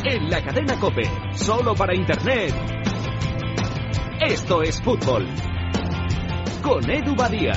En la cadena COPE, solo para Internet. Esto es fútbol. Con Edu Badía.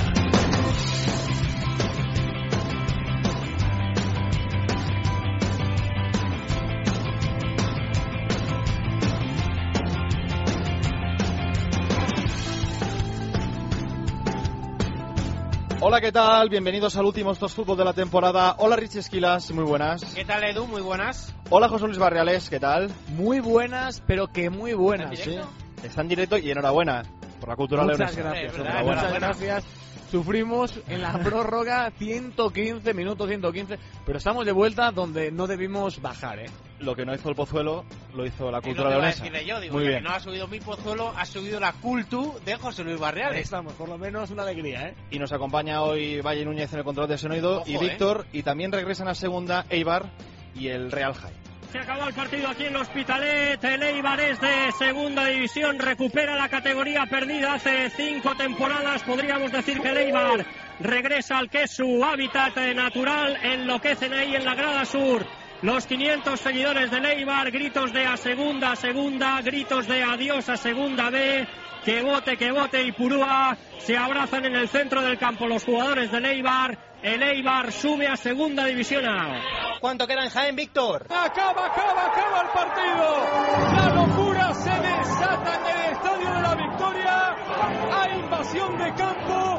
Hola, ¿qué tal? Bienvenidos al último Estos Fútbol de la temporada. Hola, Richie Esquilas, muy buenas. ¿Qué tal, Edu? Muy buenas. Hola, José Luis Barriales, ¿qué tal? Muy buenas, pero que muy buenas. ¿Sí? Está en directo y enhorabuena por la cultura leonesa. Muchas gracias. Sufrimos en la prórroga 115 minutos, 115, pero estamos de vuelta donde no debimos bajar, ¿eh? Lo que no hizo el Pozuelo, lo hizo la cultura leonesa. Muy bien. Que no ha subido mi Pozuelo, ha subido la cultu de José Luis Barriales. Ahí estamos, por lo menos una alegría, ¿eh? Y nos acompaña hoy Valle Núñez en el control de sonido. Ojo, y Víctor, y también regresan a segunda Eibar y el Real Jaén. Se acabó el partido aquí en el Hospitalet. El Eibar es de segunda división, recupera la categoría perdida hace 5 temporadas. Podríamos decir que el Eibar regresa al que es su hábitat natural. Enloquecen ahí en la grada sur los 500 seguidores del Eibar. Gritos de a segunda, gritos de adiós a segunda B. Que bote Ipurúa. Se abrazan en el centro del campo los jugadores del Eibar. El Eibar sube a segunda división A. ¿Cuánto queda en Jaén, Víctor? Acaba el partido. La locura se desata en el Estadio de la Victoria. Hay invasión de campo.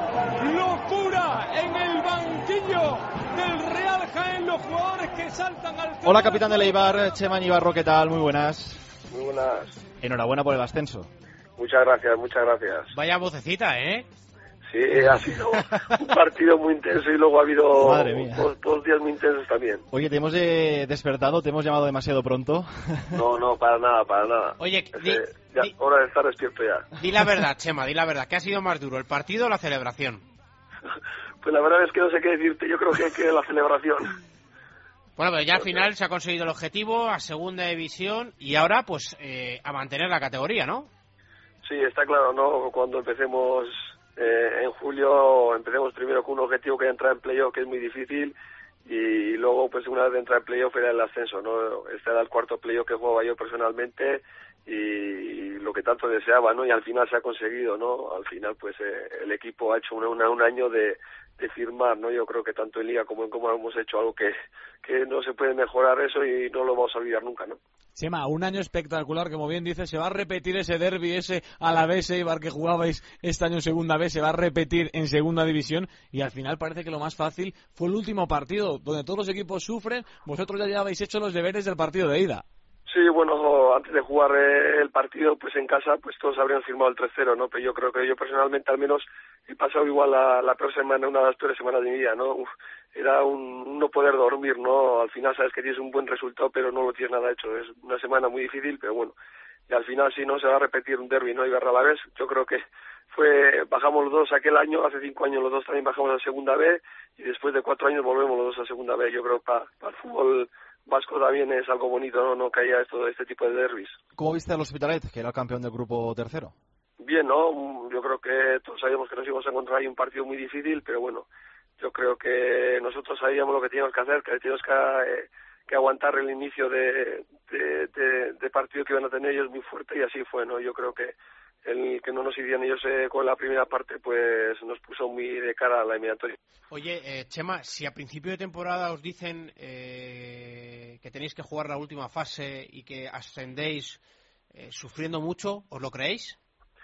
Locura en el banquillo del Real Jaén. Los jugadores que saltan al... Hola, capitán del Eibar, Chema Ibarro, ¿qué tal? Muy buenas. Muy buenas. Enhorabuena por el ascenso. Muchas gracias. Vaya vocecita, ¿eh? Sí, ha sido un partido muy intenso y luego ha habido dos días muy intensos también. Oye, ¿te hemos despertado? ¿Te hemos llamado demasiado pronto? No, para nada. Oye, hora de estar despierto ya. Di la verdad, Chema, ¿qué ha sido más duro, el partido o la celebración? Pues la verdad es que no sé qué decirte, yo creo que la celebración. Bueno, pero ya al final se ha conseguido el objetivo, a segunda división, y ahora pues a mantener la categoría, ¿no? Sí, está claro, ¿no? Cuando empecemos... en julio empecemos primero con un objetivo que es entrar en playoff, que es muy difícil, y luego pues una vez de entrar en playoff era el ascenso, ¿no? Este era el cuarto playoff que jugaba yo personalmente y lo que tanto deseaba, ¿no? Y al final se ha conseguido, ¿no? Al final pues el equipo ha hecho un año de firmar, ¿no? Yo creo que tanto en Liga como en Copa hemos hecho algo que no se puede mejorar eso y no lo vamos a olvidar nunca, ¿no? Chema, un año espectacular, como bien dices, se va a repetir ese derbi, ese Alavés Eibar que jugabais este año en segunda vez, se va a repetir en segunda división y al final parece que lo más fácil fue el último partido, donde todos los equipos sufren, vosotros ya habéis hecho los deberes del partido de ida. Sí, bueno, antes de jugar el partido, pues en casa, pues todos habrían firmado el 3-0, ¿no? Pero yo creo que yo personalmente al menos he pasado igual la peor semana, una de las peores semanas de mi vida, ¿no? Era un no poder dormir, ¿no? Al final sabes que tienes un buen resultado, pero no lo tienes nada hecho. Es una semana muy difícil, pero bueno. Y al final sí, no se va a repetir un derbi, ¿no? Y Alavés, yo creo que bajamos los dos aquel año, hace 5 años los dos también bajamos a segunda B y después de 4 años volvemos los dos a segunda B. Yo creo que para el fútbol vasco también es algo bonito, no que haya este tipo de derbis. ¿Cómo viste al Hospitalet, que era el campeón del grupo tercero? Bien, ¿no? Yo creo que todos sabíamos que nos íbamos a encontrar ahí un partido muy difícil, pero bueno, yo creo que nosotros sabíamos lo que teníamos que hacer, que teníamos que aguantar el inicio de partido que iban a tener ellos muy fuerte y así fue, ¿no? Yo creo que el que no nos hicieron ellos con la primera parte pues nos puso muy de cara a la eliminatoria. Oye, Chema, si a principio de temporada os dicen que tenéis que jugar la última fase y que ascendéis sufriendo mucho, ¿os lo creéis?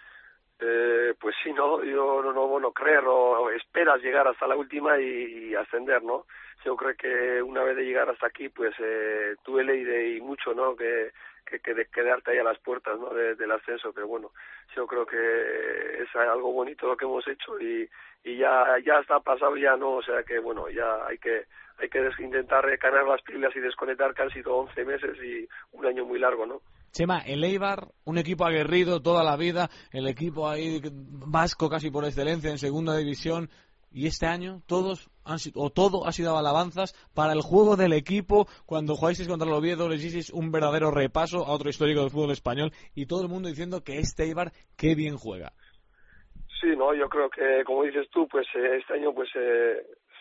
Pues sí, no, yo no creer o esperas llegar hasta la última y ascender, ¿no? Yo creo que una vez de llegar hasta aquí, pues duele y mucho, ¿no? Que de quedarte ahí a las puertas, ¿no? Del ascenso, pero bueno, yo creo que es algo bonito lo que hemos hecho y ya está pasado ya, ¿no? O sea que bueno, ya hay que intentar recargar las pilas y desconectar, que han sido 11 meses y un año muy largo, ¿no? Chema, el Eibar, un equipo aguerrido toda la vida, el equipo ahí vasco casi por excelencia en segunda división, y este año todo ha sido alabanzas para el juego del equipo. Cuando jugasteis contra el Oviedo les hicisteis un verdadero repaso a otro histórico del fútbol español y todo el mundo diciendo que este Eibar qué bien juega. Sí, no, yo creo que como dices tú, pues este año pues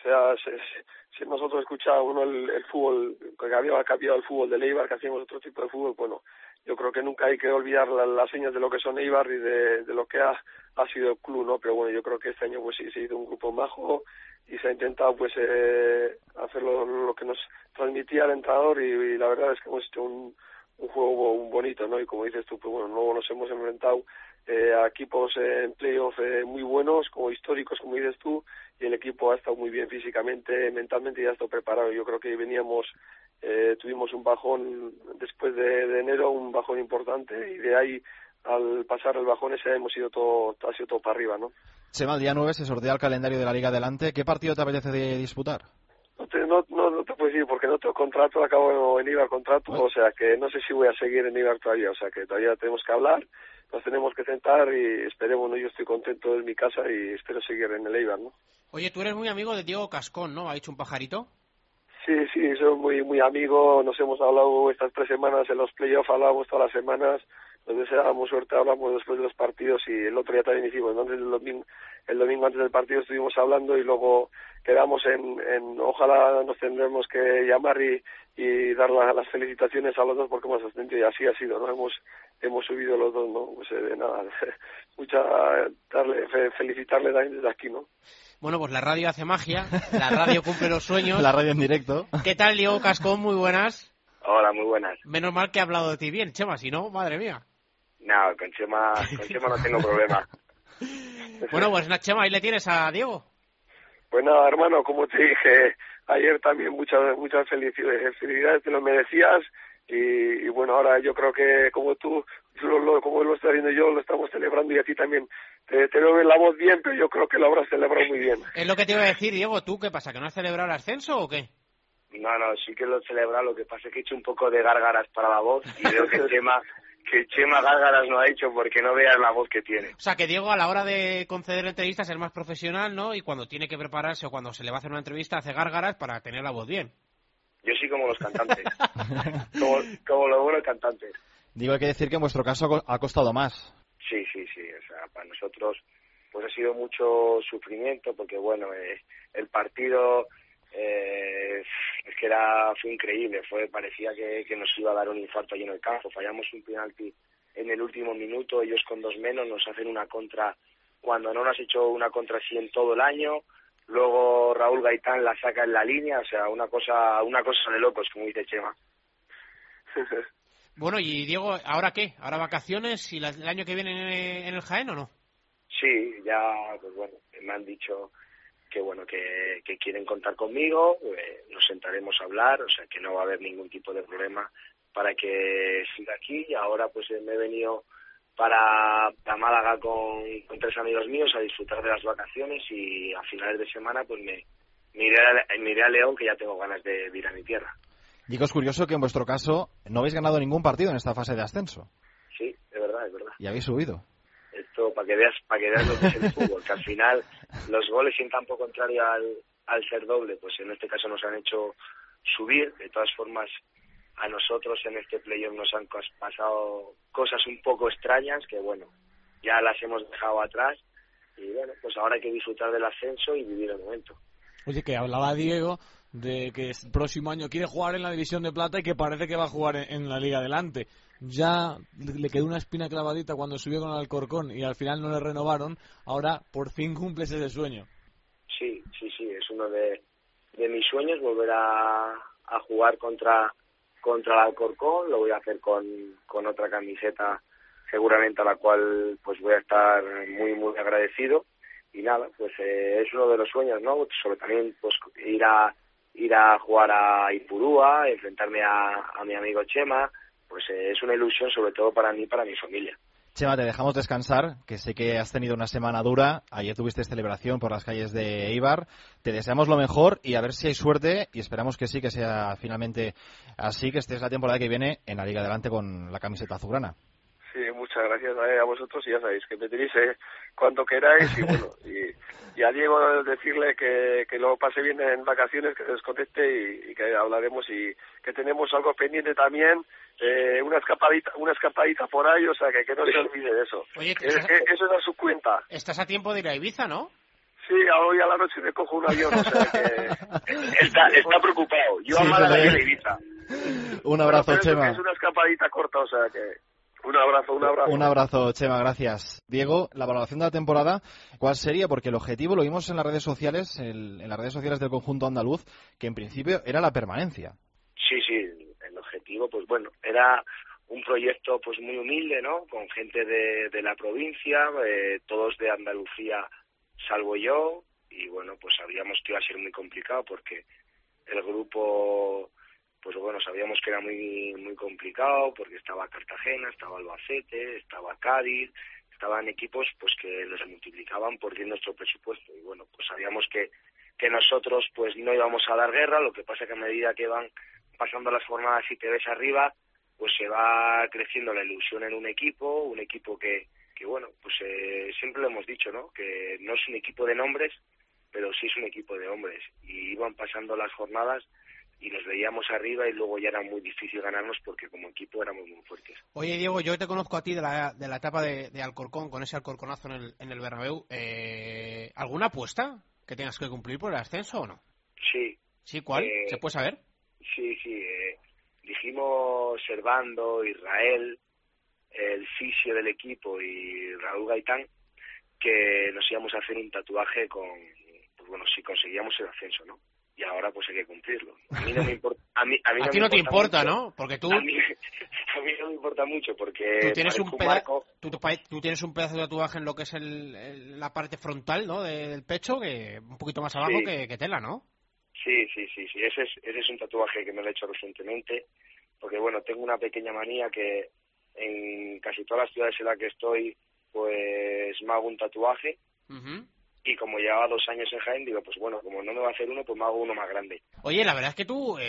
O sea, si nosotros escuchábamos el fútbol, que había cambiado el fútbol de Eibar, que hacíamos otro tipo de fútbol, bueno, yo creo que nunca hay que olvidar las señas de lo que son Eibar y de lo que ha sido el club, ¿no? Pero bueno, yo creo que este año pues sí se ha ido un grupo majo y se ha intentado pues hacer lo que nos transmitía el entrenador y la verdad es que hemos hecho un juego bonito, ¿no? Y como dices tú, pues bueno, luego nos hemos enfrentado a equipos en playoff muy buenos, como históricos, como dices tú, y el equipo ha estado muy bien físicamente, mentalmente y ha estado preparado. Yo creo que tuvimos un bajón después de enero, un bajón importante, y de ahí al pasar el bajón ese ha sido todo para arriba, ¿no? Chema, el día 9 se sortea el calendario de la Liga Adelante. ¿Qué partido te apetece de disputar? No te puedo decir porque no tengo contrato, acabo en Eibar contrato, o sea que no sé si voy a seguir en Eibar todavía, o sea que todavía tenemos que hablar, nos tenemos que sentar y esperemos, ¿no? Yo estoy contento en mi casa y espero seguir en el Eibar, ¿no? Oye, tú eres muy amigo de Diego Cascón, ¿no? ¿Ha dicho un pajarito? Sí, soy muy amigo, nos hemos hablado estas 3 semanas en los playoffs, hablábamos todas las semanas, nos deseábamos suerte, hablamos después de los partidos y el otro día también hicimos, entonces el domingo antes del partido estuvimos hablando y luego quedamos en ojalá nos tendremos que llamar y dar las felicitaciones a los dos porque hemos ascendido y así ha sido, ¿no? Hemos subido los dos, ¿no? Pues nada, felicitarle también desde aquí, ¿no? Bueno, pues la radio hace magia, la radio cumple los sueños. La radio en directo. ¿Qué tal, Diego Cascón? Muy buenas. Hola, muy buenas. Menos mal que he hablado de ti bien, Chema, si no, madre mía. No, con Chema no tengo problema. Bueno, pues Chema, ahí le tienes a Diego. Pues nada, hermano, como te dije ayer también, muchas felicidades, te lo merecías y bueno, ahora yo creo que como tú, como lo estás viendo yo, lo estamos celebrando y a ti también te veo en la voz bien, pero yo creo que lo habrás celebrado muy bien. Es lo que te iba a decir, Diego, ¿tú qué pasa, que no has celebrado el ascenso o qué? No, sí que lo he celebrado, lo que pasa es que he hecho un poco de gárgaras para la voz y veo que Chema gárgaras no ha hecho porque no veas la voz que tiene. O sea, que Diego a la hora de conceder entrevistas es más profesional, ¿no? Y cuando tiene que prepararse o cuando se le va a hacer una entrevista hace gárgaras para tener la voz bien. Yo sí como los cantantes, como los buenos cantantes. Digo, hay que decir que en vuestro caso ha costado más. Sí, o sea, para nosotros pues ha sido mucho sufrimiento porque bueno, el partido es que fue increíble, parecía que nos iba a dar un infarto allí en el campo, fallamos un penalti en el último minuto, ellos con 2 menos nos hacen una contra cuando no nos ha hecho una contra así en todo el año, luego Raúl Gaitán la saca en la línea, o sea, una cosa de locos, como dice Chema. Bueno, y Diego, ¿ahora qué? ¿Ahora vacaciones y el año que viene en el Jaén o no? Sí, ya, pues bueno, me han dicho que bueno, que quieren contar conmigo, nos sentaremos a hablar, o sea que no va a haber ningún tipo de problema para que siga aquí y ahora pues me he venido para Málaga con 3 amigos míos a disfrutar de las vacaciones y a finales de semana pues me iré a León, que ya tengo ganas de ir a mi tierra. Digo, es curioso que en vuestro caso no habéis ganado ningún partido en esta fase de ascenso. Sí, es verdad. Y habéis subido. Esto para que veas lo que es el fútbol, que al final los goles en campo contrario al ser doble, pues en este caso nos han hecho subir. De todas formas, a nosotros en este playoff nos han pasado cosas un poco extrañas que bueno, ya las hemos dejado atrás y bueno, pues ahora hay que disfrutar del ascenso y vivir el momento. Oye, que hablaba Diego de que el próximo año quiere jugar en la División de Plata y que parece que va a jugar en la Liga Adelante. Ya le quedó una espina clavadita cuando subió con el Alcorcón y al final no le renovaron. Ahora por fin cumples ese sueño. Sí, es uno de mis sueños, volver a jugar contra el Alcorcón. Lo voy a hacer con otra camiseta seguramente, a la cual pues voy a estar muy muy agradecido. Y nada, pues es uno de los sueños, ¿no? Sobre también pues ir a jugar a Ipurúa, enfrentarme a mi amigo Chema, pues es una ilusión sobre todo para mí y para mi familia. Chema, te dejamos descansar, que sé que has tenido una semana dura, ayer tuviste celebración por las calles de Eibar, te deseamos lo mejor y a ver si hay suerte y esperamos que sí, que sea finalmente así, que estés la temporada que viene en la Liga Adelante con la camiseta azulgrana. Sí, muchas gracias a vosotros y ya sabéis que me tenéis cuando queráis y bueno, y a Diego decirle que lo pase bien en vacaciones, que se desconecte y que hablaremos y que tenemos algo pendiente también, una escapadita por ahí, o sea que no se olvide de eso. Oye, eso es a su cuenta. Estás a tiempo de ir a Ibiza, ¿no? Sí, hoy a la noche me cojo un avión, o sea que... Está preocupado. Yo a Málaga y a Ibiza. Un abrazo, Chema. Es una escapadita corta, o sea que... Un abrazo. Un abrazo, Chema, gracias. Diego, la valoración de la temporada, ¿cuál sería? Porque el objetivo lo vimos en las redes sociales, en las redes sociales del conjunto andaluz, que en principio era la permanencia. Sí, el objetivo, pues bueno, era un proyecto pues muy humilde, ¿no? Con gente de la provincia, todos de Andalucía, salvo yo, y bueno, pues sabíamos que iba a ser muy complicado porque el grupo... Pues bueno, sabíamos que era muy muy complicado porque estaba Cartagena, estaba Albacete, estaba Cádiz, estaban equipos pues que nos multiplicaban por 10 nuestro presupuesto. Y bueno, pues sabíamos que nosotros pues no íbamos a dar guerra, lo que pasa que a medida que van pasando las jornadas y te ves arriba, pues se va creciendo la ilusión en un equipo que bueno, pues siempre lo hemos dicho, ¿no? Que no es un equipo de nombres, pero sí es un equipo de hombres. Y iban pasando las jornadas y nos veíamos arriba y luego ya era muy difícil ganarnos porque como equipo éramos muy fuertes. Oye, Diego, yo te conozco a ti de la etapa de Alcorcón, con ese Alcorconazo en el Bernabéu. ¿Alguna apuesta que tengas que cumplir por el ascenso o no? Sí. ¿Sí? ¿Cuál? ¿Se puede saber? Sí. Dijimos Servando, Israel, el fisio del equipo y Raúl Gaitán que nos íbamos a hacer un tatuaje pues bueno, si conseguíamos el ascenso, ¿no? Y ahora pues hay que cumplirlo. A mí no me importa. A ti no te importa, mucho, ¿no? Porque tú... A mí no me importa mucho porque... Tú tienes tú tienes un pedazo de tatuaje en lo que es la parte frontal, ¿no? Del pecho, que un poquito más abajo sí. que tela, ¿no? Sí. Ese es un tatuaje que me lo he hecho recientemente. Porque bueno, tengo una pequeña manía que en casi todas las ciudades en las que estoy, pues me hago un tatuaje. Uh-huh. Y como llevaba 2 años en Jaén, digo, pues bueno, como no me va a hacer uno, pues me hago uno más grande. Oye, la verdad es que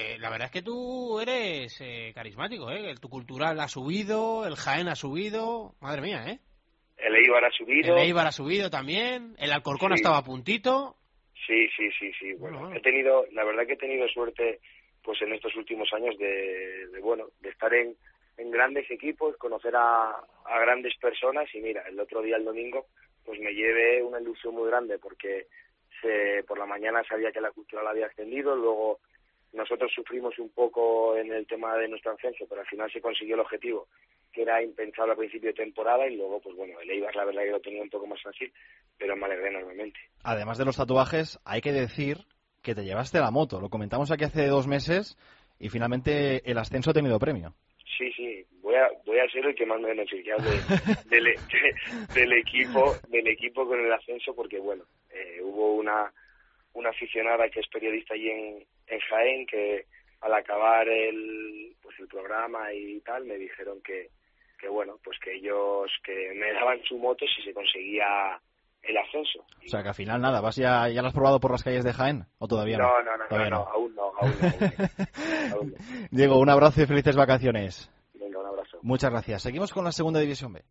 tú eres carismático, ¿eh? Tu cultural ha subido, el Jaén ha subido, madre mía, ¿eh? El Eibar ha subido. También, el Alcorcón estaba a puntito. Sí. Bueno, la verdad que he tenido suerte, pues en estos últimos años de estar en grandes equipos, conocer a grandes personas y mira, el otro día, el domingo, pues me llevé una ilusión muy grande porque por la mañana sabía que la cultural había ascendido, luego nosotros sufrimos un poco en el tema de nuestro ascenso, pero al final se consiguió el objetivo, que era impensable a principio de temporada, y luego, pues bueno, el Eibar la verdad que lo tenía un poco más fácil, pero me alegré enormemente. Además de los tatuajes, hay que decir que te llevaste la moto, lo comentamos aquí hace 2 meses y finalmente el ascenso ha tenido premio. Sí, voy a ser el que más me beneficia del equipo con el ascenso, porque bueno, hubo una aficionada que es periodista allí en Jaén, que al acabar el programa y tal, me dijeron que bueno, pues que ellos que me daban su moto si se conseguía el ascenso. O sea que al final nada, ¿ya lo has probado por las calles de Jaén o todavía no? No, aún no. Diego, un abrazo y felices vacaciones. Venga, un abrazo. Muchas gracias. Seguimos con la segunda división B.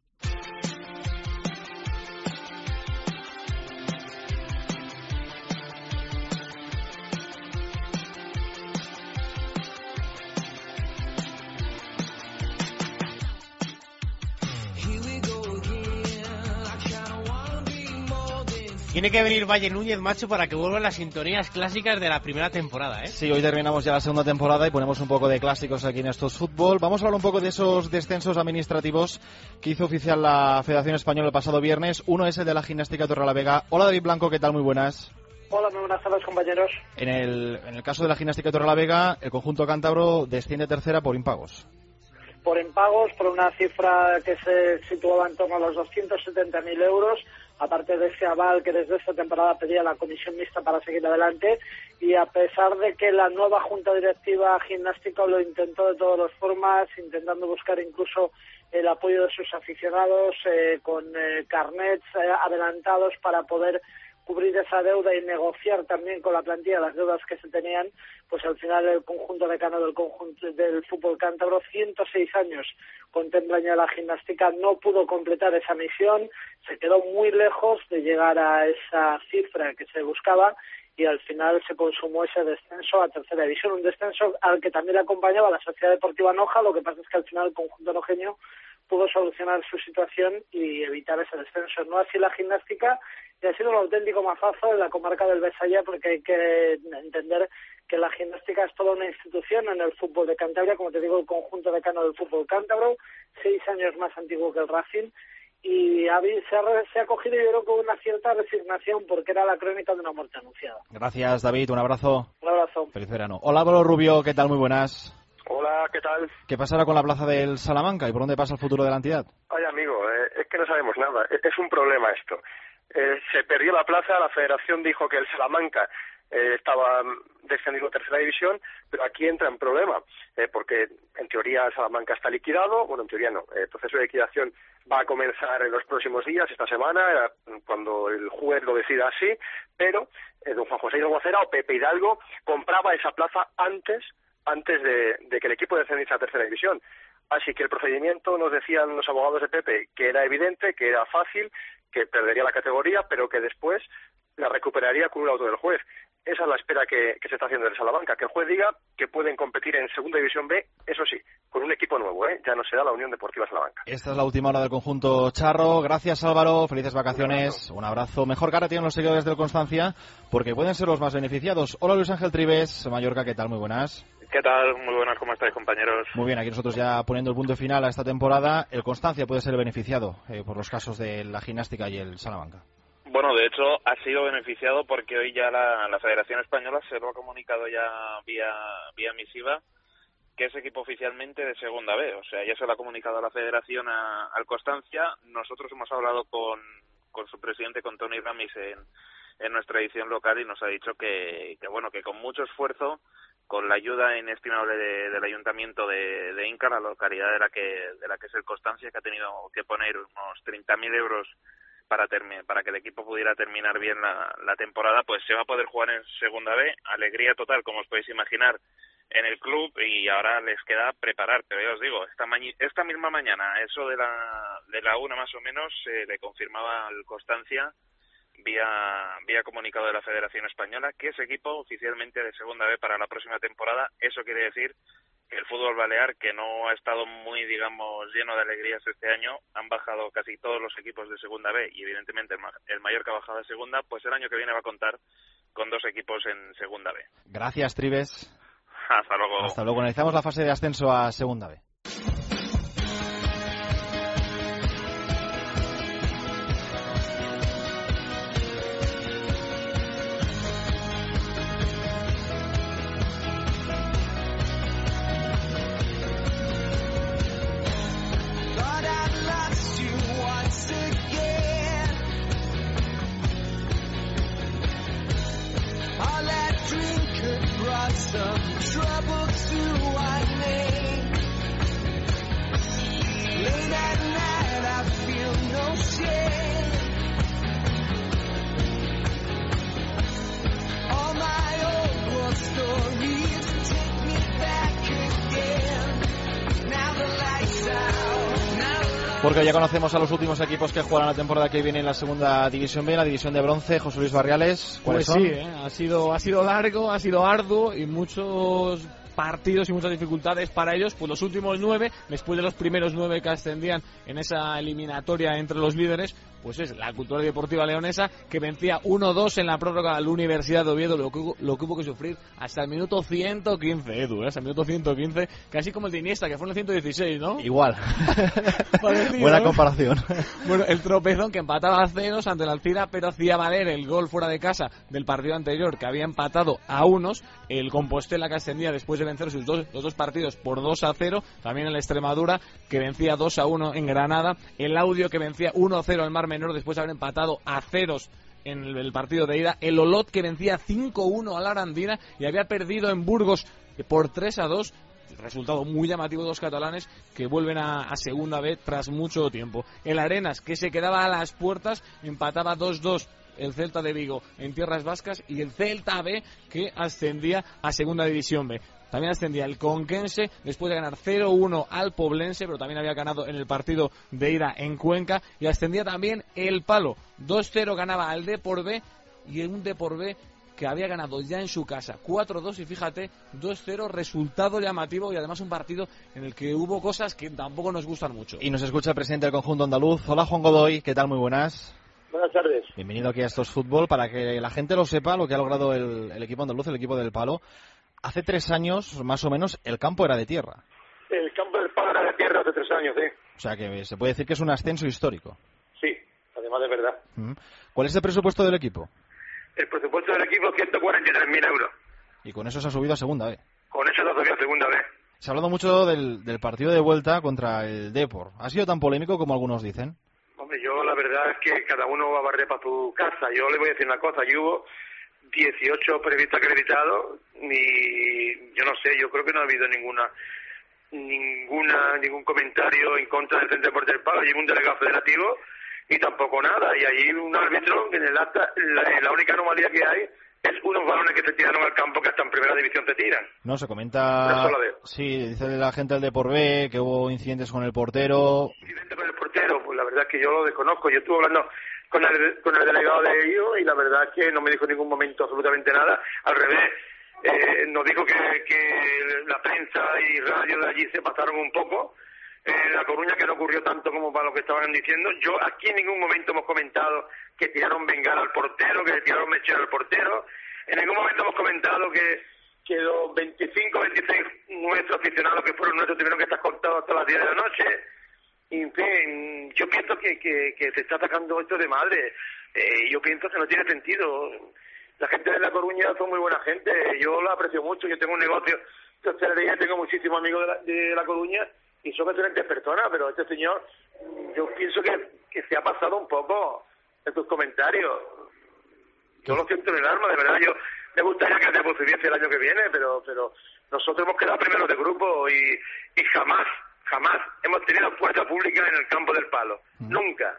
Tiene que venir Valle Núñez, macho, para que vuelvan las sintonías clásicas de la primera temporada, ¿eh? Sí, hoy terminamos ya la segunda temporada y ponemos un poco de clásicos aquí en Estos Fútbol. Vamos a hablar un poco de esos descensos administrativos que hizo oficial la Federación Española el pasado viernes. Uno es el de la Gimnástica Torrelavega. Hola, David Blanco, ¿qué tal? Muy buenas. Hola, muy buenas tardes, compañeros. En el caso de la Gimnástica Torrelavega, el conjunto cántabro desciende tercera por impagos. Por impagos, por una cifra que se situaba en torno a los 270.000 euros, aparte de ese aval que desde esta temporada pedía la comisión mixta para seguir adelante, y a pesar de que la nueva junta directiva gimnástica lo intentó de todas las formas, intentando buscar incluso el apoyo de sus aficionados con carnets adelantados para poder cubrir esa deuda y negociar también con la plantilla las deudas que se tenían, pues al final el conjunto decano del conjunto del fútbol cántabro, 106 años contemplan ya la gimnástica, no pudo completar esa misión, se quedó muy lejos de llegar a esa cifra que se buscaba y al final se consumó ese descenso a tercera división, un descenso al que también le acompañaba la Sociedad Deportiva Noja. Lo que pasa es que al final el conjunto nojeño pudo solucionar su situación y evitar ese descenso, no así la gimnástica, y ha sido un auténtico mazazo en la comarca del Besaya, porque hay que entender que la gimnástica es toda una institución en el fútbol de Cantabria, como te digo, el conjunto decano del fútbol cántabro, 6 años más antiguo que el Racing, y se ha cogido, yo creo, con una cierta resignación, porque era la crónica de una muerte anunciada. Gracias, David, un abrazo. Un abrazo. Feliz verano. Hola, Álvaro Rubio, ¿qué tal? Muy buenas. Hola, ¿qué tal? ¿Qué pasará con la plaza del Salamanca y por dónde pasa el futuro de la entidad? Ay, amigo, es que no sabemos nada. Es un problema esto. Se perdió la plaza, la federación dijo que el Salamanca estaba descendido a tercera división, pero aquí entra en problema, porque en teoría el Salamanca está liquidado, bueno, en teoría no, el proceso de liquidación va a comenzar en los próximos días, esta semana, cuando el juez lo decida así, pero don Juan José Hidalgo o Pepe Hidalgo compraba esa plaza antes de que el equipo descendiese a tercera división. Así que el procedimiento, nos decían los abogados de Pepe, que era evidente, que era fácil, que perdería la categoría, pero que después la recuperaría con un auto del juez. Esa es la espera que se está haciendo en Salamanca, que el juez diga que pueden competir en Segunda División B, eso sí, con un equipo nuevo, ya no será la Unión Deportiva Salamanca. Esta es la última hora del conjunto charro. Gracias, Álvaro, felices vacaciones, un abrazo. Mejor cara tienen los seguidores del Constancia, porque pueden ser los más beneficiados. Hola, Luis Ángel Trives, Mallorca, ¿qué tal? Muy buenas. ¿Qué tal? Muy buenas, ¿cómo estáis, compañeros? Muy bien, aquí nosotros ya poniendo el punto final a esta temporada. El Constancia puede ser beneficiado por los casos de la gimnástica y el Salamanca. Bueno, de hecho, ha sido beneficiado porque hoy ya la Federación Española se lo ha comunicado ya vía misiva, que es equipo oficialmente de Segunda B. O sea, ya se lo ha comunicado a la Federación al Constancia. Nosotros hemos hablado con su presidente, con Tony Ramis, en nuestra edición local, y nos ha dicho que con mucho esfuerzo, con la ayuda inestimable del Ayuntamiento de Inca, la localidad de la que es el Constancia, que ha tenido que poner unos 30.000 euros para que el equipo pudiera terminar bien la temporada, pues se va a poder jugar en Segunda B. Alegría total, como os podéis imaginar, en el club, y ahora les queda preparar. Pero ya os digo, esta misma mañana, eso de la 1 más o menos, le confirmaba al Constancia vía comunicado de la Federación Española que es equipo oficialmente de Segunda B para la próxima temporada. Eso quiere decir que el fútbol balear, que no ha estado muy, digamos, lleno de alegrías este año, han bajado casi todos los equipos de Segunda B, y evidentemente el Mallorca ha bajado de Segunda, pues el año que viene va a contar con 2 equipos en Segunda B. Gracias, Trives. Hasta luego. Hasta luego. Analizamos la fase de ascenso a Segunda B. Porque ya conocemos a los últimos equipos que jugarán la temporada que viene en la Segunda División B, la División de Bronce. José Luis Barriales, ¿cuáles son? Sí, ha sido largo, ha sido arduo, y muchos partidos y muchas dificultades para ellos. Pues los últimos 9, después de los primeros 9 que ascendían en esa eliminatoria entre los líderes, pues es la Cultural Deportiva Leonesa, que vencía 1-2 en la prórroga a la Universidad de Oviedo, lo que hubo que sufrir hasta el minuto 115, Edu, hasta el minuto 115, casi como el de Iniesta, que fue en el 116, ¿no? Igual. Parecido, buena ¿no? comparación. Bueno, el tropezón que empataba a 0 ante el Alcira, pero hacía valer el gol fuera de casa del partido anterior, que había empatado a 1, el Compostela, que ascendía después de vencer sus los dos partidos por 2-0, también el Extremadura, que vencía 2-1 en Granada, el Audio, que vencía 1-0 al Mar Menor después de haber empatado a 0 en el partido de ida, el Olot, que vencía 5-1 a la Arandina y había perdido en Burgos por 3-2, resultado muy llamativo de los catalanes, que vuelven a Segunda B tras mucho tiempo. El Arenas, que se quedaba a las puertas, empataba 2-2 el Celta de Vigo en tierras vascas, y el Celta B, que ascendía a Segunda División B. También ascendía el Conquense después de ganar 0-1 al Poblense, pero también había ganado en el partido de ida en Cuenca, y ascendía también el Palo. 2-0 ganaba al Depor B, y un Depor B que había ganado ya en su casa 4-2, y fíjate, 2-0, resultado llamativo, y además un partido en el que hubo cosas que tampoco nos gustan mucho. Y nos escucha el presidente del conjunto andaluz. Hola, Juan Godoy, ¿qué tal? Muy buenas. Buenas tardes. Bienvenido aquí a Estos Fútbol. Para que la gente lo sepa, lo que ha logrado el equipo andaluz, el equipo del Palo. Hace 3 años, más o menos, el campo era de tierra. El campo del Palo era de tierra hace 3 años, sí. O sea que se puede decir que es un ascenso histórico. Sí, además de verdad. ¿Cuál es el presupuesto del equipo? El presupuesto del equipo es 143.000 euros. Y con eso se ha subido a segunda B. Con eso se ha subido a segunda B. Se ha hablado mucho del partido de vuelta contra el Depor. ¿Ha sido tan polémico como algunos dicen? Hombre, yo la verdad es que cada uno va a barrer para su casa. Yo le voy a decir una cosa, yo hubo 18 periodistas acreditados y yo no sé, yo creo que no ha habido ningún comentario en contra del Centro de Deportes del Palo. Llevo un delegado federativo y tampoco nada. Y ahí un árbitro, en el acta, la única anomalía que hay es unos balones que se tiraron al campo que hasta en primera división se tiran. No, se comenta... Sí, dice la gente del Depor B que hubo incidentes con el portero. Incidentes con el portero, pues la verdad es que yo lo desconozco. Yo estuve hablando con el delegado de ellos y la verdad es que no me dijo en ningún momento absolutamente nada. Al revés, nos dijo que la prensa y radio de allí se pasaron un poco. En La Coruña, que no ocurrió tanto como para lo que estaban diciendo. Yo aquí en ningún momento hemos comentado que tiraron bengala al portero, que tiraron mechero al portero. En ningún momento hemos comentado que los 25, 26 nuestros aficionados que fueron nuestros tuvieron que estar contados hasta las 10 de la noche. En fin, yo pienso que se está atacando esto de madre. Yo pienso que no tiene sentido. La gente de La Coruña son muy buena gente. Yo la aprecio mucho. Yo tengo un negocio de hostelería, tengo muchísimos amigos de La Coruña y son excelentes personas, pero este señor, yo pienso que se ha pasado un poco en sus comentarios. Yo lo siento en el alma, de verdad. Yo me gustaría que se posibiliese el año que viene, pero nosotros hemos quedado primeros de grupo y jamás hemos tenido fuerza pública en el campo del Palo. Nunca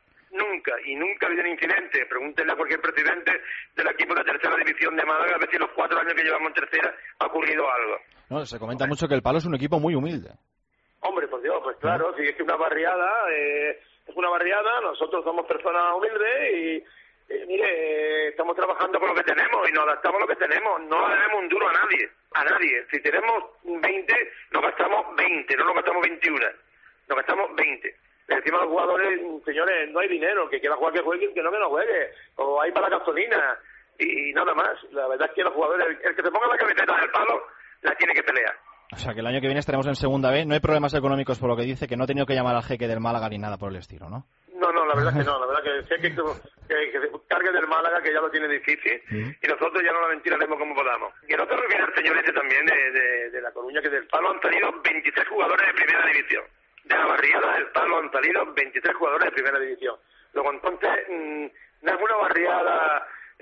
y nunca ha habido un incidente. Pregúntenle a cualquier presidente del equipo de la tercera división de Málaga a ver si en los 4 años que llevamos en tercera ha ocurrido algo. No, se comenta mucho que el Palo es un equipo muy humilde. Hombre, por Dios, pues claro, si es que una barriada es una barriada, nosotros somos personas humildes y mire, estamos trabajando con lo que tenemos y nos adaptamos a lo que tenemos, no le debemos un duro a nadie. Si tenemos 20, nos gastamos 20, no nos gastamos 21, nos gastamos 20. Le decimos a los jugadores, señores, no hay dinero, el que quiera jugar que juegue, el que no juegue, o hay para la gasolina y nada más. La verdad es que los jugadores, el que se ponga la camiseta del Palo, la tiene que pelear. O sea, que el año que viene estaremos en segunda B. No hay problemas económicos por lo que dice, que no ha tenido que llamar al jeque del Málaga ni nada por el estilo, ¿no? No, la verdad que no. La verdad que sé que se cargue del Málaga, que ya lo tiene difícil, y nosotros ya no la mentiraremos como podamos. Y no te olvides, señor este también de La Coruña, que del Palo han salido 23 jugadores de primera división. De la barriada del Palo han salido 23 jugadores de primera división. Luego entonces, no es una barriada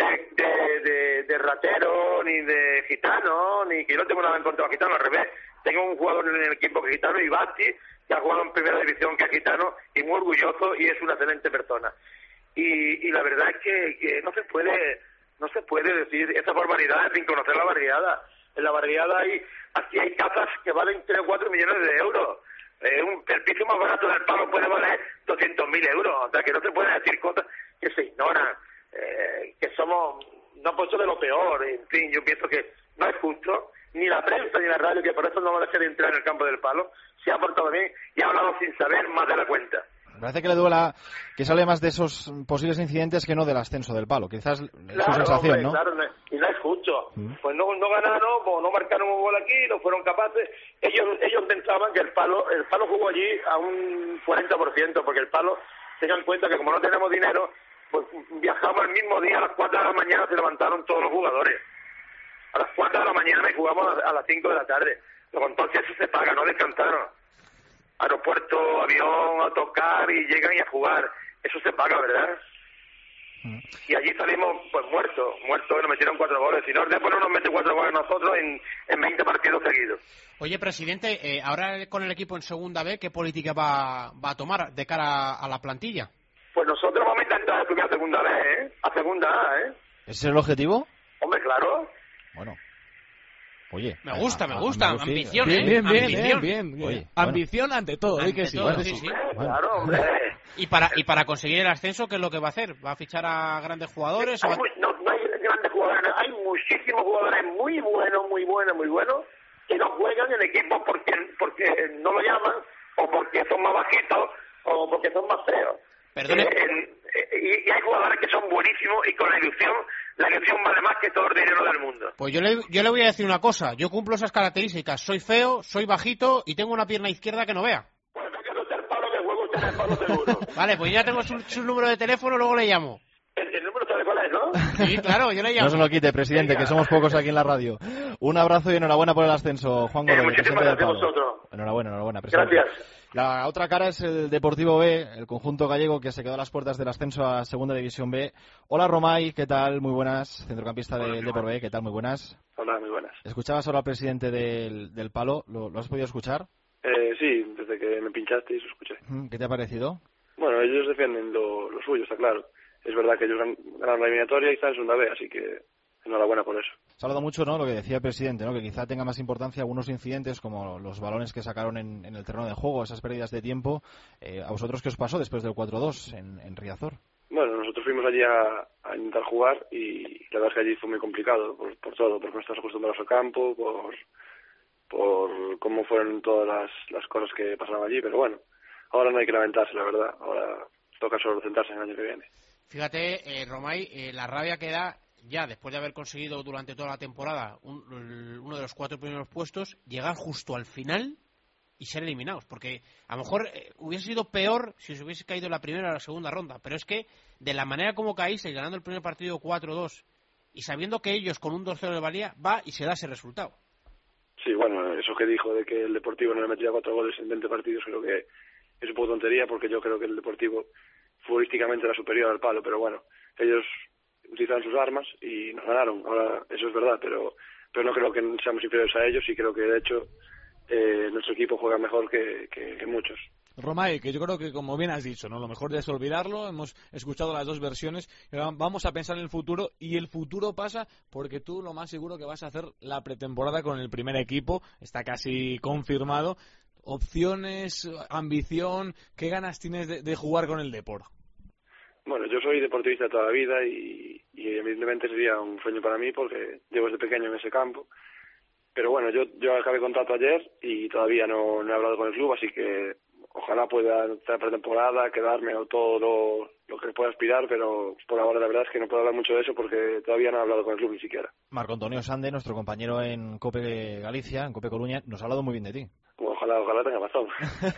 de ratero, ni de gitano, ni que yo no tengo nada en contra de gitano, al revés. Tengo un jugador en el equipo que es gitano, Ibasti, que ha jugado en primera división, que es gitano, y muy orgulloso, y es una excelente persona. Y la verdad es que no se puede decir esas barbaridades sin conocer la barriada. En la barriada aquí hay casas que valen 3 o 4 millones de euros. El piso más barato del Palo puede valer 200.000 euros. O sea, que no se pueden decir cosas que se ignoran. Que somos, no por eso de lo peor. En fin, yo pienso que no es justo. Ni la prensa ni la radio, que por eso no va a dejar de entrar en el campo del Palo, se ha portado bien y ha hablado sin saber más de la cuenta. Parece que le duela que sale más de esos posibles incidentes que no del ascenso del Palo. Quizás es su sensación, hombre, ¿no? Claro, y no es justo. Pues no ganaron, pues no marcaron un gol aquí, no fueron capaces. Ellos pensaban que el Palo jugó allí a un 40%, porque el Palo, tengan en cuenta que como no tenemos dinero, pues viajamos el mismo día, a las 4 de la mañana se levantaron todos los jugadores. A las 4 de la mañana y jugamos a las 5 de la tarde. Luego entonces eso se paga, no descansaron. Aeropuerto, avión, autocar y llegan y a jugar. Eso se paga, ¿verdad? Y allí salimos pues muertos y nos metieron 4 goles. Si no, después no nos mete 4 goles nosotros en 20 partidos seguidos. Oye, presidente, ahora con el equipo en segunda B, ¿qué política va a tomar de cara a la plantilla? Pues nosotros vamos a intentar subir a segunda B, a segunda A, ¿eh? ¿Ese es el objetivo? Hombre, claro. Bueno. Oye, me gusta, ambición, bien. Oye, ambición ante todo, que sí. Todo, sí. Claro, hombre. Y para conseguir el ascenso, ¿qué es lo que va a hacer? ¿Va a fichar a grandes jugadores? No hay grandes jugadores, hay muchísimos jugadores muy buenos, que no juegan en equipos porque no lo llaman, o porque son más bajitos, o porque son más feos. Perdone. Y hay jugadores que son buenísimos y con la ilusión vale más que todo el dinero del mundo. Pues yo le voy a decir una cosa. Yo cumplo esas características. Soy feo, soy bajito y tengo una pierna izquierda que no vea. Bueno, tú que no estés el palo de huevo, estás el palo seguro. Vale, pues ya tengo su número de teléfono, luego le llamo. El número sabe cuál es, ¿no? Sí, claro, yo le llamo. No se lo quite, presidente, Venga. que somos pocos aquí en la radio. Un abrazo y enhorabuena por el ascenso, Juan Godoy, Muchísimas presidente del gracias a Palo. vosotros. Enhorabuena, presidente. Gracias. La otra cara es el Deportivo B, el conjunto gallego que se quedó a las puertas del ascenso a Segunda División B. Hola, Romay, ¿qué tal? Muy buenas. Centrocampista del Deportivo B, ¿qué tal? Muy buenas. Hola, muy buenas. ¿Escuchabas ahora al presidente del Palo? ¿Lo has podido escuchar? Sí, desde que me pinchaste y eso escuché. ¿Qué te ha parecido? Bueno, ellos defienden lo suyo, está claro. Es verdad que ellos ganaron la eliminatoria y están en Segunda B, así que enhorabuena por eso. Se ha hablado mucho, ¿no?, lo que decía el presidente, ¿no?, que quizá tenga más importancia algunos incidentes como los balones que sacaron en el terreno de juego, esas pérdidas de tiempo. ¿A vosotros qué os pasó después del 4-2 en Riazor? Bueno, nosotros fuimos allí a intentar jugar y la verdad es que allí fue muy complicado por todo, porque no estás acostumbrados al campo, por cómo fueron todas las cosas que pasaron allí, pero bueno, ahora no hay que lamentarse, la verdad. Ahora toca solo centrarse en el año que viene. Fíjate, Romay, la rabia que da ya después de haber conseguido durante toda la temporada uno de los 4 primeros puestos, llegar justo al final y ser eliminados, porque a lo mejor hubiese sido peor si os hubiese caído en la primera o la segunda ronda, pero es que de la manera como caísteis, ganando el primer partido 4-2 y sabiendo que ellos con un 2-0 de valía, va y se da ese resultado. Sí, bueno, eso que dijo de que el Deportivo no le metía 4 goles en 20 partidos, creo que es un poco tontería, porque yo creo que el Deportivo futbolísticamente era superior al Palo, pero bueno, ellos utilizaron sus armas y nos ganaron. Ahora, eso es verdad, pero no creo que seamos inferiores a ellos y creo que de hecho nuestro equipo juega mejor que muchos. Romay, que yo creo que, como bien has dicho, ¿no?, lo mejor es olvidarlo. Hemos escuchado las dos versiones. Vamos a pensar en el futuro, y el futuro pasa porque tú lo más seguro que vas a hacer la pretemporada con el primer equipo. Está casi confirmado. Opciones, ambición, ¿qué ganas tienes de jugar con el Depor? Bueno, yo soy deportista toda la vida y evidentemente sería un sueño para mí porque llevo desde pequeño en ese campo. Pero bueno, yo acabé contrato ayer y todavía no he hablado con el club, así que ojalá pueda estar pretemporada, quedarme o todo lo que pueda aspirar, pero por ahora la verdad es que no puedo hablar mucho de eso porque todavía no he hablado con el club ni siquiera. Marco Antonio Sande, nuestro compañero en COPE Galicia, en COPE Coruña, nos ha hablado muy bien de ti. Ojalá tenga razón.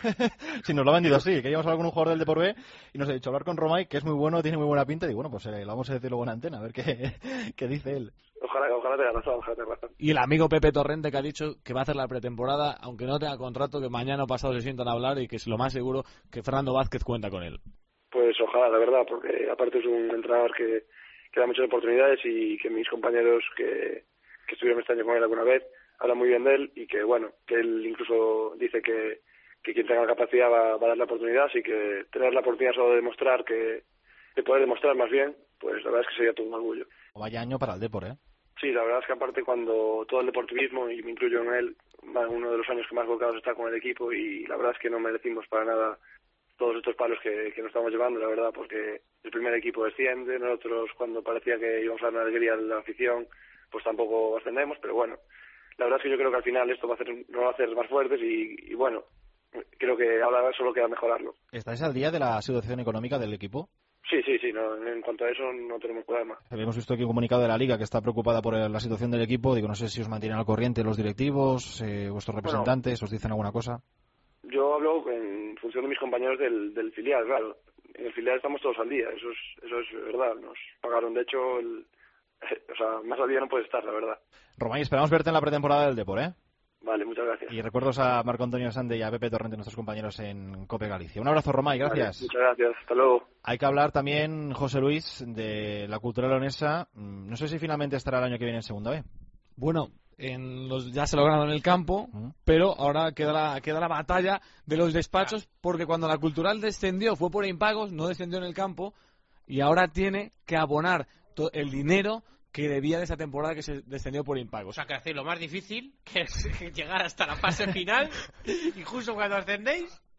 Sí, nos lo ha vendido así, que íbamos a hablar con un jugador del Depor B y nos ha dicho hablar con Romay, que es muy bueno, tiene muy buena pinta, y digo, bueno, pues lo vamos a decir luego en antena, a ver qué dice él. Ojalá tenga razón. Y el amigo Pepe Torrente, que ha dicho que va a hacer la pretemporada, aunque no tenga contrato, que mañana o pasado se sientan a hablar y que es lo más seguro que Fernando Vázquez cuenta con él. Pues ojalá, la verdad, porque aparte es un entrenador que da muchas oportunidades y que mis compañeros que estuvieron este año con él alguna vez habla muy bien de él y que bueno, que él incluso dice que quien tenga la capacidad va a dar la oportunidad, así que tener la oportunidad solo de demostrar de poder demostrar más bien, pues la verdad es que sería todo un orgullo. Vaya año para el Depor, ¿eh? Sí, la verdad es que aparte cuando todo el deportivismo, y me incluyo en él, uno de los años que más volcados está con el equipo y la verdad es que no merecimos para nada todos estos palos que nos estamos llevando, la verdad, porque el primer equipo desciende, nosotros cuando parecía que íbamos a dar una alegría a la afición, pues tampoco ascendemos, pero bueno, la verdad es que yo creo que al final esto nos va a hacer más fuertes y bueno, creo que ahora solo queda mejorarlo. ¿Estáis al día de la situación económica del equipo? Sí, no, en cuanto a eso no tenemos problema. Habíamos visto aquí un comunicado de la Liga que está preocupada por la situación del equipo. Digo, no sé si os mantienen al corriente los directivos, vuestros representantes, ¿os dicen alguna cosa? Yo hablo en función de mis compañeros del filial, claro. En el filial estamos todos al día, eso es verdad. Nos pagaron, de hecho, o sea, más al día no puede estar, la verdad. Romay, esperamos verte en la pretemporada del Depor, ¿eh? Vale, muchas gracias. Y recuerdos a Marco Antonio Sande y a Pepe Torrente, nuestros compañeros en COPE Galicia. Un abrazo, Romay, gracias. Vale, muchas gracias, hasta luego. Hay que hablar también, José Luis, de la cultura leonesa. No sé si finalmente estará el año que viene en Segunda B. Bueno, ya se lo ganaron en el campo, pero ahora queda la batalla de los despachos, porque cuando la Cultural descendió fue por impagos, no descendió en el campo, y ahora tiene que abonar el dinero que debía de esa temporada que se descendió por impagos. O sea, que hacéis lo más difícil, que es llegar hasta la fase final, y justo cuando ascendéis...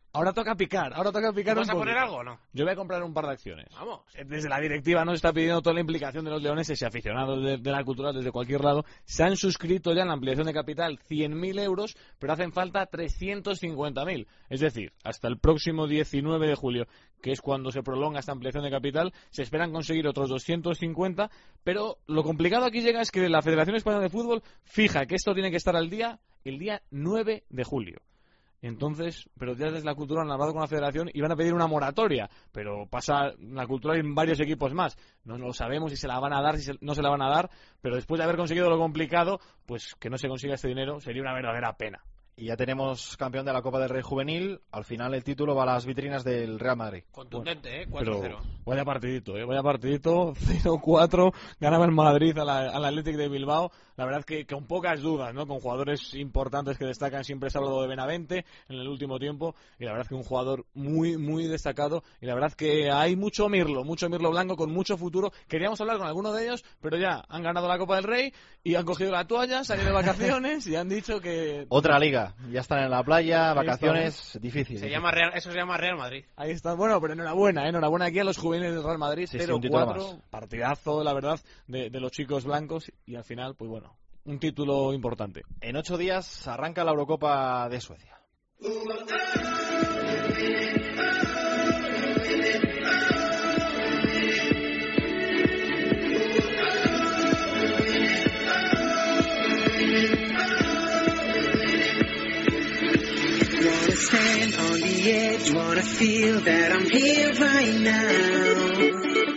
Ahora toca picar un poco. ¿Vas a poner algo o no? Yo voy a comprar un par de acciones. Vamos. Desde la directiva nos está pidiendo toda la implicación de los leoneses y aficionados de la cultura desde cualquier lado. Se han suscrito ya en la ampliación de capital 100.000 euros, pero hacen falta 350.000. Es decir, hasta el próximo 19 de julio, que es cuando se prolonga esta ampliación de capital, se esperan conseguir otros 250, pero lo complicado aquí llega es que la Federación Española de Fútbol fija que esto tiene que estar el día 9 de julio. Entonces, pero ya desde la cultura han hablado con la federación y van a pedir una moratoria, pero pasa la cultura en varios equipos más. No lo sabemos si se la van a dar, no se la van a dar, pero después de haber conseguido lo complicado, pues que no se consiga este dinero sería una verdadera pena. Y ya tenemos campeón de la Copa del Rey Juvenil. Al final el título va a las vitrinas del Real Madrid. Contundente, Bueno, 4-0. pero vaya partidito, 0-4, ganaba el Madrid al Athletic de Bilbao. La verdad que con pocas dudas, ¿no? Con jugadores importantes que destacan. Siempre se ha hablado de Benavente en el último tiempo. Y la verdad que un jugador muy, muy destacado. Y la verdad que hay mucho Mirlo blanco con mucho futuro. Queríamos hablar con alguno de ellos, pero ya han ganado la Copa del Rey y han cogido la toalla, se han ido de vacaciones y han dicho que... Otra liga. Ya están en la playa, vacaciones, difícil. Eso se llama Real Madrid. Ahí está. Bueno, pero enhorabuena aquí a los juveniles del Real Madrid. Sí, 0-4, partidazo, la verdad, de los chicos blancos. Y al final, pues bueno, un título importante. En 8 días arranca la Eurocopa de Suecia. Stand on the edge, wanna feel that I'm here right now.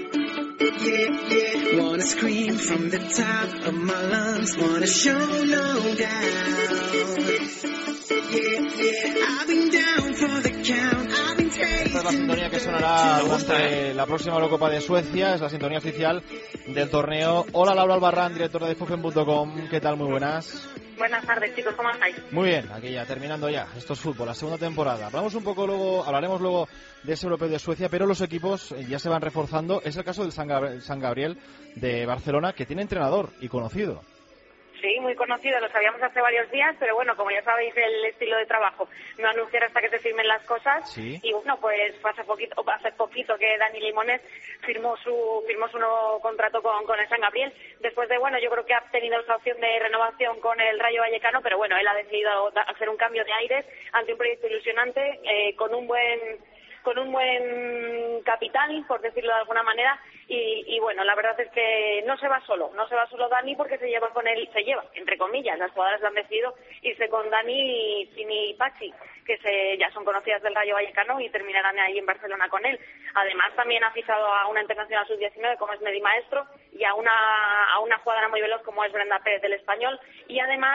Yeah. Wanna scream from the top of my lungs, wanna show no doubt. Yeah. I've been down for the count, I've been tasting. Esta es la sintonía que sonará durante la próxima Eurocopa de Suecia, es la sintonía oficial del torneo. Hola, Laura Albarrán, directora de Fufen.com. ¿Qué tal? Muy buenas. Buenas tardes, chicos, ¿cómo estáis? Muy bien, aquí ya terminando ya. Esto es fútbol, la segunda temporada. Hablaremos luego de ese europeo de Suecia, pero los equipos ya se van reforzando. Es el caso del San Gabriel de Barcelona, que tiene entrenador y conocido. Sí, muy conocido, lo sabíamos hace varios días, pero bueno, como ya sabéis el estilo de trabajo, no anunciar hasta que se firmen las cosas. Sí. Y bueno, pues hace poquito que Dani Limones firmó su nuevo contrato con el San Gabriel, después de, bueno, yo creo que ha tenido esa opción de renovación con el Rayo Vallecano, pero bueno, él ha decidido hacer un cambio de aires ante un proyecto ilusionante, con un buen capital, por decirlo de alguna manera, y bueno, la verdad es que no se va solo Dani, porque se lleva, entre comillas, las jugadoras le han decidido irse con Dani, Fini y Pachi, que ya son conocidas del Rayo Vallecano y terminarán ahí en Barcelona con él. Además, también ha fichado a una internacional sub-19 como es Medi Maestro y a una jugadora muy veloz como es Brenda Pérez del Español, y además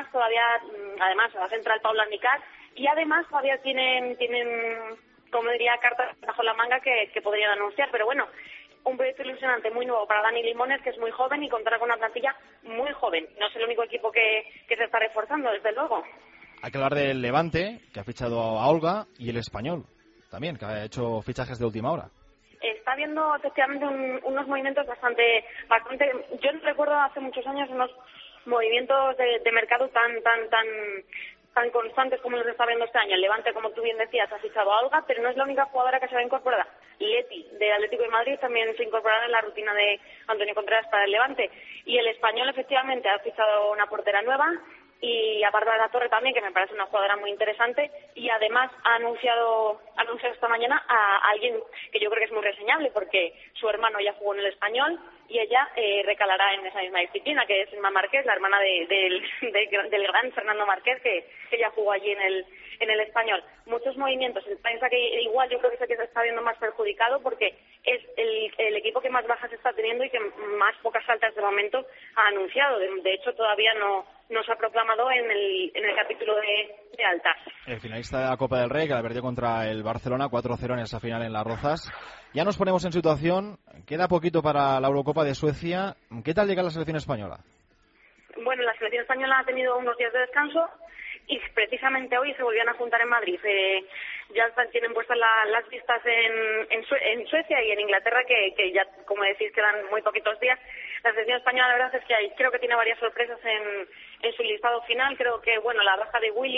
la central Paula Nicar, y además todavía tienen como diría, cartas bajo la manga que podrían anunciar, pero bueno, un proyecto ilusionante muy nuevo para Dani Limones, que es muy joven y contará con una plantilla muy joven. No es el único equipo que se está reforzando, desde luego. Hay que hablar del Levante, que ha fichado a Olga, y el Español también, que ha hecho fichajes de última hora. Está habiendo efectivamente unos movimientos bastante. Yo no recuerdo hace muchos años unos movimientos de mercado tan constantes como los está viendo este año. El Levante, como tú bien decías, ha fichado a Olga, pero no es la única jugadora que se va incorporada. Leti, de Atlético de Madrid, también se incorporará en la rutina de Antonio Contreras para el Levante. Y el Español, efectivamente, ha fichado una portera nueva, y a Bárbara La Torre también, que me parece una jugadora muy interesante, y además ha anunciado esta mañana a alguien que yo creo que es muy reseñable, porque su hermano ya jugó en el Español y ella recalará en esa misma disciplina, que es Emma Márquez, la hermana del gran Fernando Márquez, que ya jugó allí en el Español. Muchos movimientos. El Paenza, que igual yo creo que es el que se está viendo más perjudicado, porque es el equipo que más bajas está teniendo y que más pocas altas de momento ha anunciado. De hecho, todavía no se ha proclamado en el capítulo de altas. El finalista de la Copa del Rey, que la perdió contra el Barcelona 4-0 en esa final en Las Rozas. Ya nos ponemos en situación, queda poquito para la Eurocopa de Suecia. ¿Qué tal llega la selección española? Bueno, la selección española ha tenido unos días de descanso y precisamente hoy se volvían a juntar en Madrid. Ya tienen puestas las vistas en Suecia y en Inglaterra, que ya, como decís, quedan muy poquitos días. La selección española, la verdad es que creo que tiene varias sorpresas en su listado final. Creo que, bueno, la baja de Willy,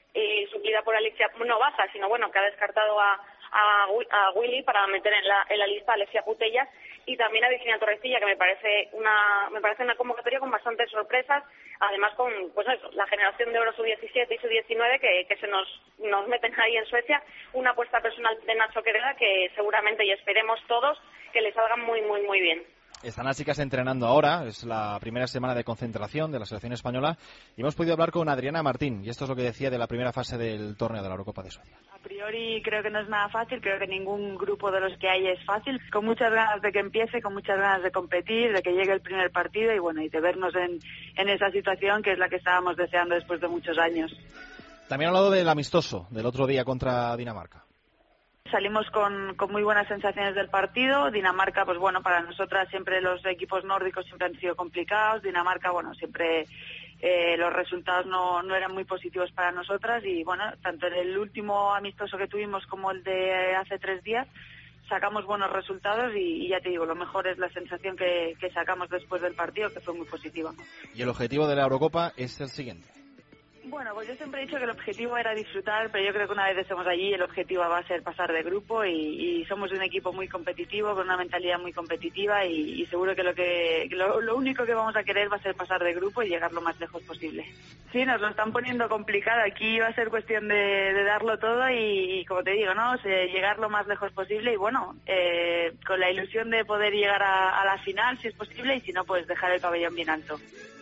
suplida por Alexia, no baja, sino bueno, que ha descartado a Willy para meter en la lista a Alexia Putellas, y también a Virginia Torrecilla, que me parece una convocatoria con bastantes sorpresas, además con pues eso, la generación de oro sub-17 y sub-19 que se nos meten ahí en Suecia, una apuesta personal de Nacho Quereda que seguramente y esperemos todos que le salga muy muy muy bien. Están las chicas entrenando ahora, es la primera semana de concentración de la selección española y hemos podido hablar con Adriana Martín y esto es lo que decía de la primera fase del torneo de la Eurocopa de Suecia. A priori creo que no es nada fácil, creo que ningún grupo de los que hay es fácil, con muchas ganas de que empiece, con muchas ganas de competir, de que llegue el primer partido y bueno, y de vernos en esa situación que es la que estábamos deseando después de muchos años. También ha hablado del amistoso del otro día contra Dinamarca. Salimos con muy buenas sensaciones del partido. Dinamarca, pues bueno, para nosotras siempre los equipos nórdicos siempre han sido complicados. Dinamarca, bueno, siempre los resultados no eran muy positivos para nosotras y bueno, tanto en el último amistoso que tuvimos como el de hace 3 días sacamos buenos resultados y ya te digo, lo mejor es la sensación que sacamos después del partido, que fue muy positiva. Y el objetivo de la Eurocopa es el siguiente. Bueno, pues yo siempre he dicho que el objetivo era disfrutar, pero yo creo que una vez estemos allí el objetivo va a ser pasar de grupo y somos un equipo muy competitivo, con una mentalidad muy competitiva y seguro que lo único que vamos a querer va a ser pasar de grupo y llegar lo más lejos posible. Sí, nos lo están poniendo complicado, aquí va a ser cuestión de darlo todo y como te digo, ¿no? Llegar lo más lejos posible y bueno, con la ilusión de poder llegar a la final si es posible y si no, pues dejar el pabellón bien alto.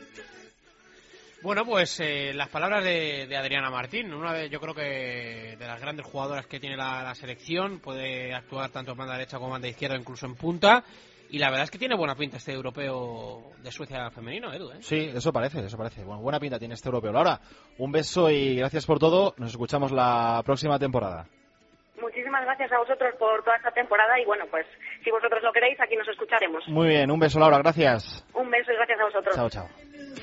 Bueno, pues las palabras de Adriana Martín, yo creo que de las grandes jugadoras que tiene la selección, puede actuar tanto en banda derecha como en banda izquierda, incluso en punta, y la verdad es que tiene buena pinta este europeo de Suecia femenino, Edu, ¿eh? Sí, eso parece. Bueno, buena pinta tiene este europeo. Laura, un beso y gracias por todo, nos escuchamos la próxima temporada. Muchísimas gracias a vosotros por toda esta temporada y bueno, pues si vosotros lo queréis, aquí nos escucharemos. Muy bien, un beso Laura, gracias. Un beso y gracias a vosotros. Chao, chao.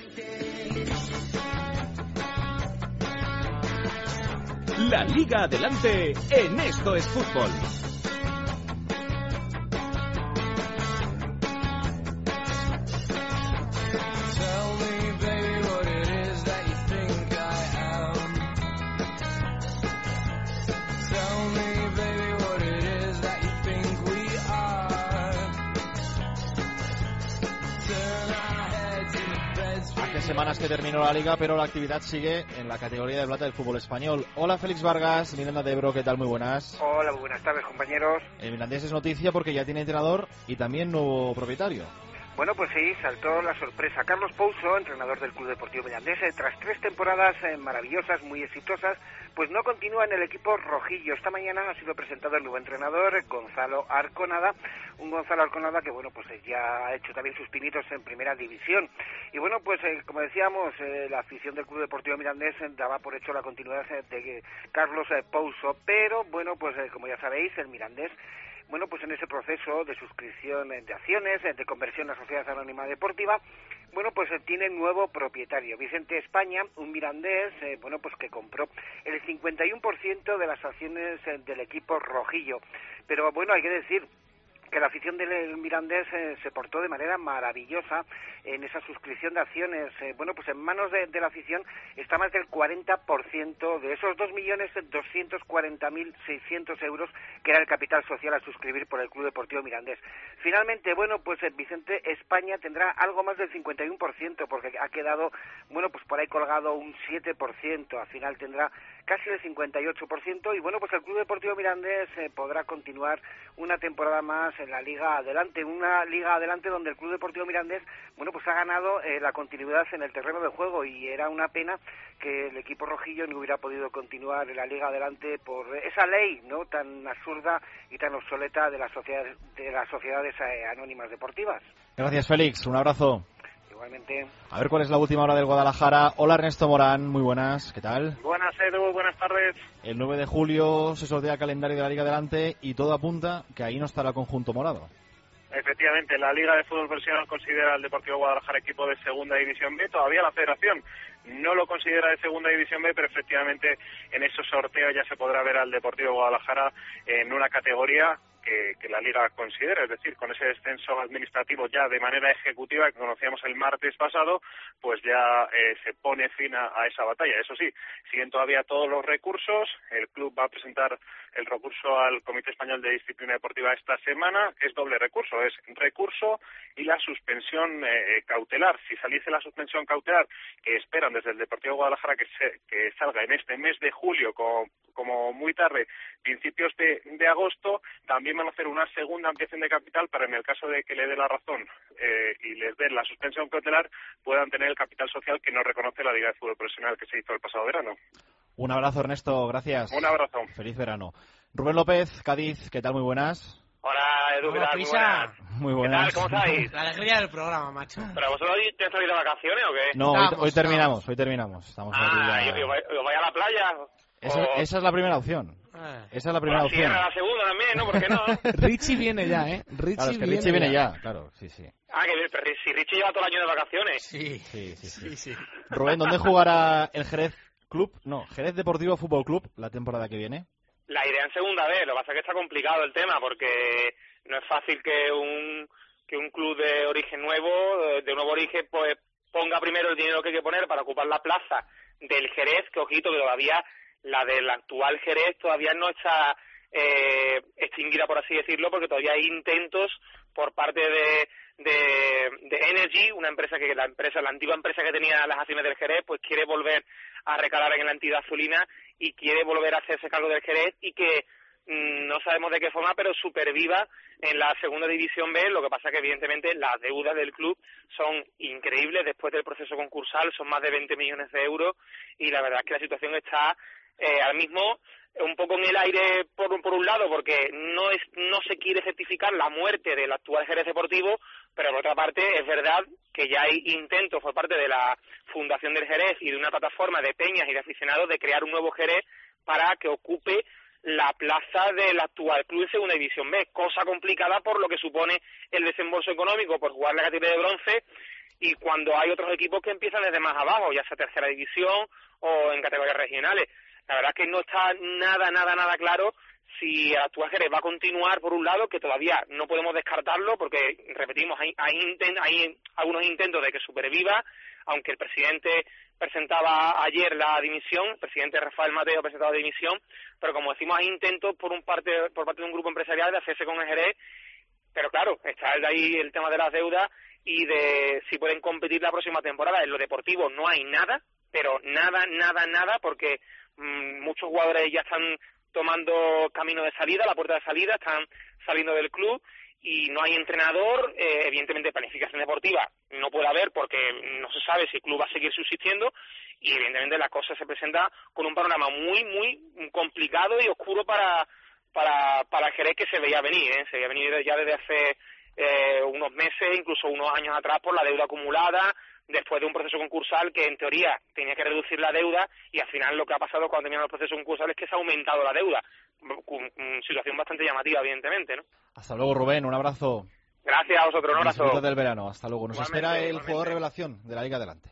La Liga adelante en Esto es Fútbol. Semanas que terminó la Liga, pero la actividad sigue en la categoría de plata del fútbol español. Hola Félix Vargas, Miranda de Ebro, ¿qué tal? Muy buenas. Hola, muy buenas tardes, compañeros. El Mirandés es noticia porque ya tiene entrenador y también nuevo propietario. Bueno, pues sí, saltó la sorpresa. Carlos Pouso, entrenador del Club Deportivo Mirandés, tras 3 temporadas maravillosas, muy exitosas, pues no continúa en el equipo rojillo. Esta mañana ha sido presentado el nuevo entrenador, Gonzalo Arconada, un Gonzalo Arconada que, bueno, pues ya ha hecho también sus pinitos en primera división. Y bueno, pues como decíamos, la afición del Club Deportivo Mirandés daba por hecho la continuidad de Carlos Pouso, pero bueno, pues como ya sabéis, el Mirandés, bueno, pues en ese proceso de suscripción de acciones, de conversión a Sociedad Anónima Deportiva, bueno, pues tiene nuevo propietario, Vicente España, un mirandés, bueno, pues que compró el 51% de las acciones del equipo rojillo. Pero bueno, hay que decir que la afición del Mirandés se portó de manera maravillosa en esa suscripción de acciones. Bueno, pues en manos de la afición está más del 40% de esos 2.240.600 euros que era el capital social a suscribir por el Club Deportivo Mirandés. Finalmente, bueno, pues Vicente España tendrá algo más del 51% porque ha quedado, bueno, pues por ahí colgado un 7%. Al final tendrá casi el 58% y bueno, pues el Club Deportivo Mirandés podrá continuar una temporada más en la Liga Adelante, una Liga Adelante donde el Club Deportivo Mirandés, bueno, pues ha ganado la continuidad en el terreno de juego y era una pena que el equipo rojillo no hubiera podido continuar en la Liga Adelante por esa ley, ¿no?, tan absurda y tan obsoleta de las sociedades anónimas deportivas. Gracias, Félix, un abrazo. Igualmente. A ver cuál es la última hora del Guadalajara. Hola Ernesto Morán, muy buenas, ¿qué tal? Buenas, Edu, buenas tardes. El 9 de julio se sortea el calendario de la Liga Adelante y todo apunta que ahí no estará el conjunto morado. Efectivamente, la Liga de Fútbol Profesional considera al Deportivo Guadalajara equipo de Segunda División B. Todavía la Federación no lo considera de Segunda División B, pero efectivamente en esos sorteos ya se podrá ver al Deportivo Guadalajara en una categoría que la Liga considera, es decir, con ese descenso administrativo ya de manera ejecutiva que conocíamos el martes pasado, pues ya se pone fin a esa batalla. Eso sí, siguen todavía todos los recursos, el club va a presentar el recurso al Comité Español de Disciplina Deportiva esta semana, es doble recurso, es recurso y la suspensión cautelar. Si saliese la suspensión cautelar, que esperan desde el Deportivo Guadalajara que salga en este mes de julio, como muy tarde, principios de agosto, también van a hacer una segunda ampliación de capital para, en el caso de que le dé la razón y les den la suspensión cautelar, puedan tener el capital social que no reconoce la Liga de Fútbol Profesional que se hizo el pasado verano. Un abrazo, Ernesto, gracias. Un abrazo. Feliz verano. Rubén López, Cádiz, ¿qué tal? Muy buenas. Hola, Edu, ¿qué tal? Muy buenas. ¿Qué tal? ¿Cómo estáis? La alegría del programa, macho. ¿Pero vosotros hoy te has salido de vacaciones o qué? No, hoy terminamos. Estamos aquí ya... ¿y os vais a la playa? Esa es la primera opción. Esa es la primera opción. Cierra la segunda también, ¿no? ¿Por qué no? Richie viene ya, ¿eh? Richie viene ya, claro, sí. Que si Richie lleva todo el año de vacaciones. Sí. Rubén, ¿dónde jugará el Jerez Club? No, Jerez Deportivo Fútbol Club la temporada que viene. La idea en segunda vez, lo que pasa es que está complicado el tema porque no es fácil que un club de origen nuevo, de nuevo origen, pues ponga primero el dinero que hay que poner para ocupar la plaza del Jerez, que ojito que todavía la del actual Jerez todavía no está extinguida, por así decirlo, porque todavía hay intentos por parte de Energy, una empresa la antigua empresa que tenía las acciones del Jerez, pues quiere volver a recalar en la entidad azulina y quiere volver a hacerse cargo del Jerez y que no sabemos de qué forma, pero superviva en la segunda división B. Lo que pasa que evidentemente las deudas del club son increíbles después del proceso concursal, son más de 20 millones de euros y la verdad es que la situación está ahora mismo un poco en el aire por un lado porque no se quiere certificar la muerte del actual Jerez Deportivo, pero por otra parte es verdad que ya hay intentos por parte de la Fundación del Jerez y de una plataforma de peñas y de aficionados de crear un nuevo Jerez para que ocupe la plaza del actual club en segunda división B, cosa complicada por lo que supone el desembolso económico por jugar la categoría de bronce y cuando hay otros equipos que empiezan desde más abajo, ya sea tercera división o en categorías regionales. La verdad es que no está nada claro si el actual Jerez va a continuar por un lado, que todavía no podemos descartarlo porque, repetimos, hay algunos intentos de que superviva, aunque el presidente presentaba ayer la dimisión, el presidente Rafael Mateo presentaba la dimisión, pero como decimos hay intentos por parte de un grupo empresarial de hacerse con el Jerez, pero claro, está ahí el tema de las deudas y de si pueden competir la próxima temporada. En lo deportivo no hay nada, pero nada, porque muchos jugadores ya están tomando camino de salida, la puerta de salida, están saliendo del club y no hay entrenador, evidentemente planificación deportiva no puede haber porque no se sabe si el club va a seguir subsistiendo y evidentemente la cosa se presenta con un panorama muy complicado y oscuro para el Jerez que se veía venir ya desde hace unos meses, incluso unos años atrás por la deuda acumulada, después de un proceso concursal que en teoría tenía que reducir la deuda y al final lo que ha pasado cuando terminan los procesos concursales es que se ha aumentado la deuda. Situación bastante llamativa, evidentemente, ¿no? Hasta luego, Rubén, un abrazo. Gracias a vosotros, un abrazo. Disfruta del verano, hasta luego. Nos Igualmente, espera el igualmente. jugador revelación de la Liga Adelante.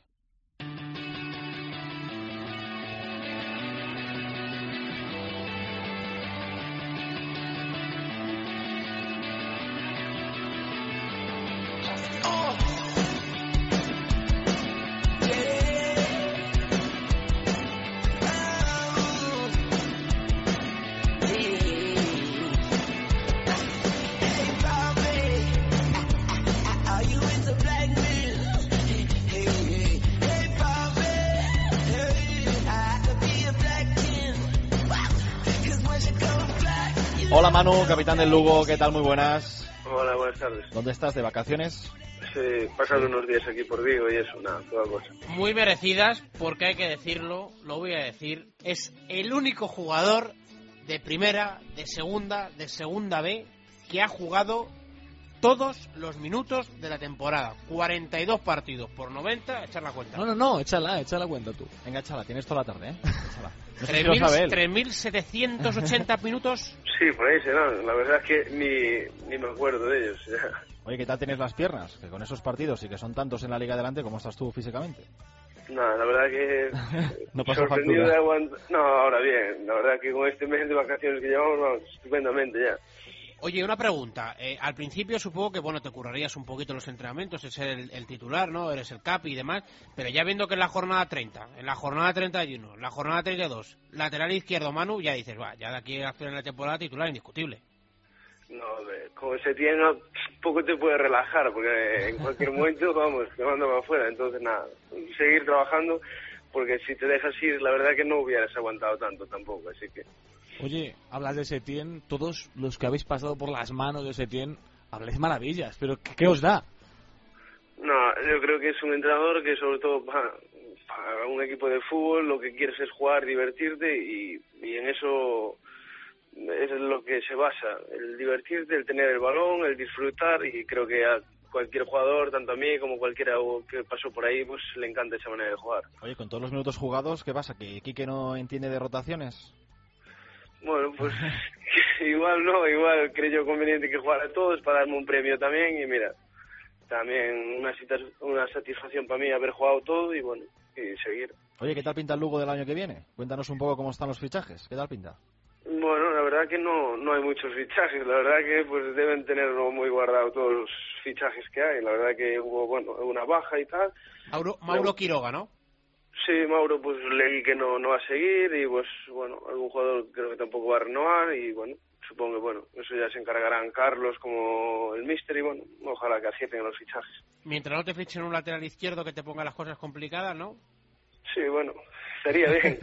Hola Manu, capitán del Lugo, ¿qué tal? Muy buenas. Hola, buenas tardes. ¿Dónde estás? ¿De vacaciones? Sí, pasando unos días aquí por Vigo y eso, nada, toda cosa. Muy merecidas, porque hay que decirlo, lo voy a decir, es el único jugador de primera, de segunda B, que ha jugado todos los minutos de la temporada. 42 partidos por 90, echar la cuenta. No, échala cuenta tú. Venga, échala, tienes toda la tarde, ¿eh? Échala. No sé si lo sabe él. 3.780 minutos. Sí, por ahí será. La verdad es que ni me acuerdo de ellos. Ya. Oye, ¿qué tal tienes las piernas? Que con esos partidos y que son tantos en la Liga Adelante, ¿cómo estás tú físicamente? Nada, la verdad que no pasa sorprendido factura. de aguantar. No, ahora bien. La verdad que con este mes de vacaciones que llevamos, vamos, estupendamente ya. Oye, una pregunta. Al principio supongo que, bueno, te currarías un poquito los entrenamientos, es ser el titular, ¿no? Eres el capi y demás, pero ya viendo que en la jornada 30, en la jornada 31, en la jornada 32, lateral izquierdo, Manu, ya dices, va, ya de aquí a final de la temporada titular indiscutible. No, con Setién poco te puedes relajar, porque en cualquier momento, vamos, te mando para afuera. Entonces, nada, seguir trabajando, porque si te dejas ir, la verdad que no hubieras aguantado tanto tampoco, así que... Oye, hablas de Setién, todos los que habéis pasado por las manos de Setién, habláis maravillas, pero ¿qué os da? No, yo creo que es un entrenador que sobre todo para un equipo de fútbol lo que quieres es jugar, divertirte y en eso es lo que se basa, el divertirte, el tener el balón, el disfrutar, y creo que a cualquier jugador, tanto a mí como cualquiera que pasó por ahí, pues le encanta esa manera de jugar. Oye, con todos los minutos jugados, ¿qué pasa? ¿Que Quique no entiende de rotaciones? Bueno, pues igual creo conveniente que jugara todos para darme un premio también, y mira, también una satisfacción para mí haber jugado todo y bueno, y seguir. Oye, ¿qué tal pinta el Lugo del año que viene? Cuéntanos un poco cómo están los fichajes, ¿qué tal pinta? Bueno, la verdad que no hay muchos fichajes, la verdad que pues deben tenerlo muy guardado todos los fichajes que hay, la verdad que hubo, bueno, una baja y tal. Mauro Quiroga, ¿no? Sí, Mauro, pues leí que no va a seguir y pues bueno, algún jugador creo que tampoco va a renovar y bueno, supongo que bueno, eso ya se encargarán Carlos como el míster y bueno, ojalá que acierten los fichajes. Mientras no te fichen un lateral izquierdo que te ponga las cosas complicadas, ¿no? Sí, bueno, estaría bien.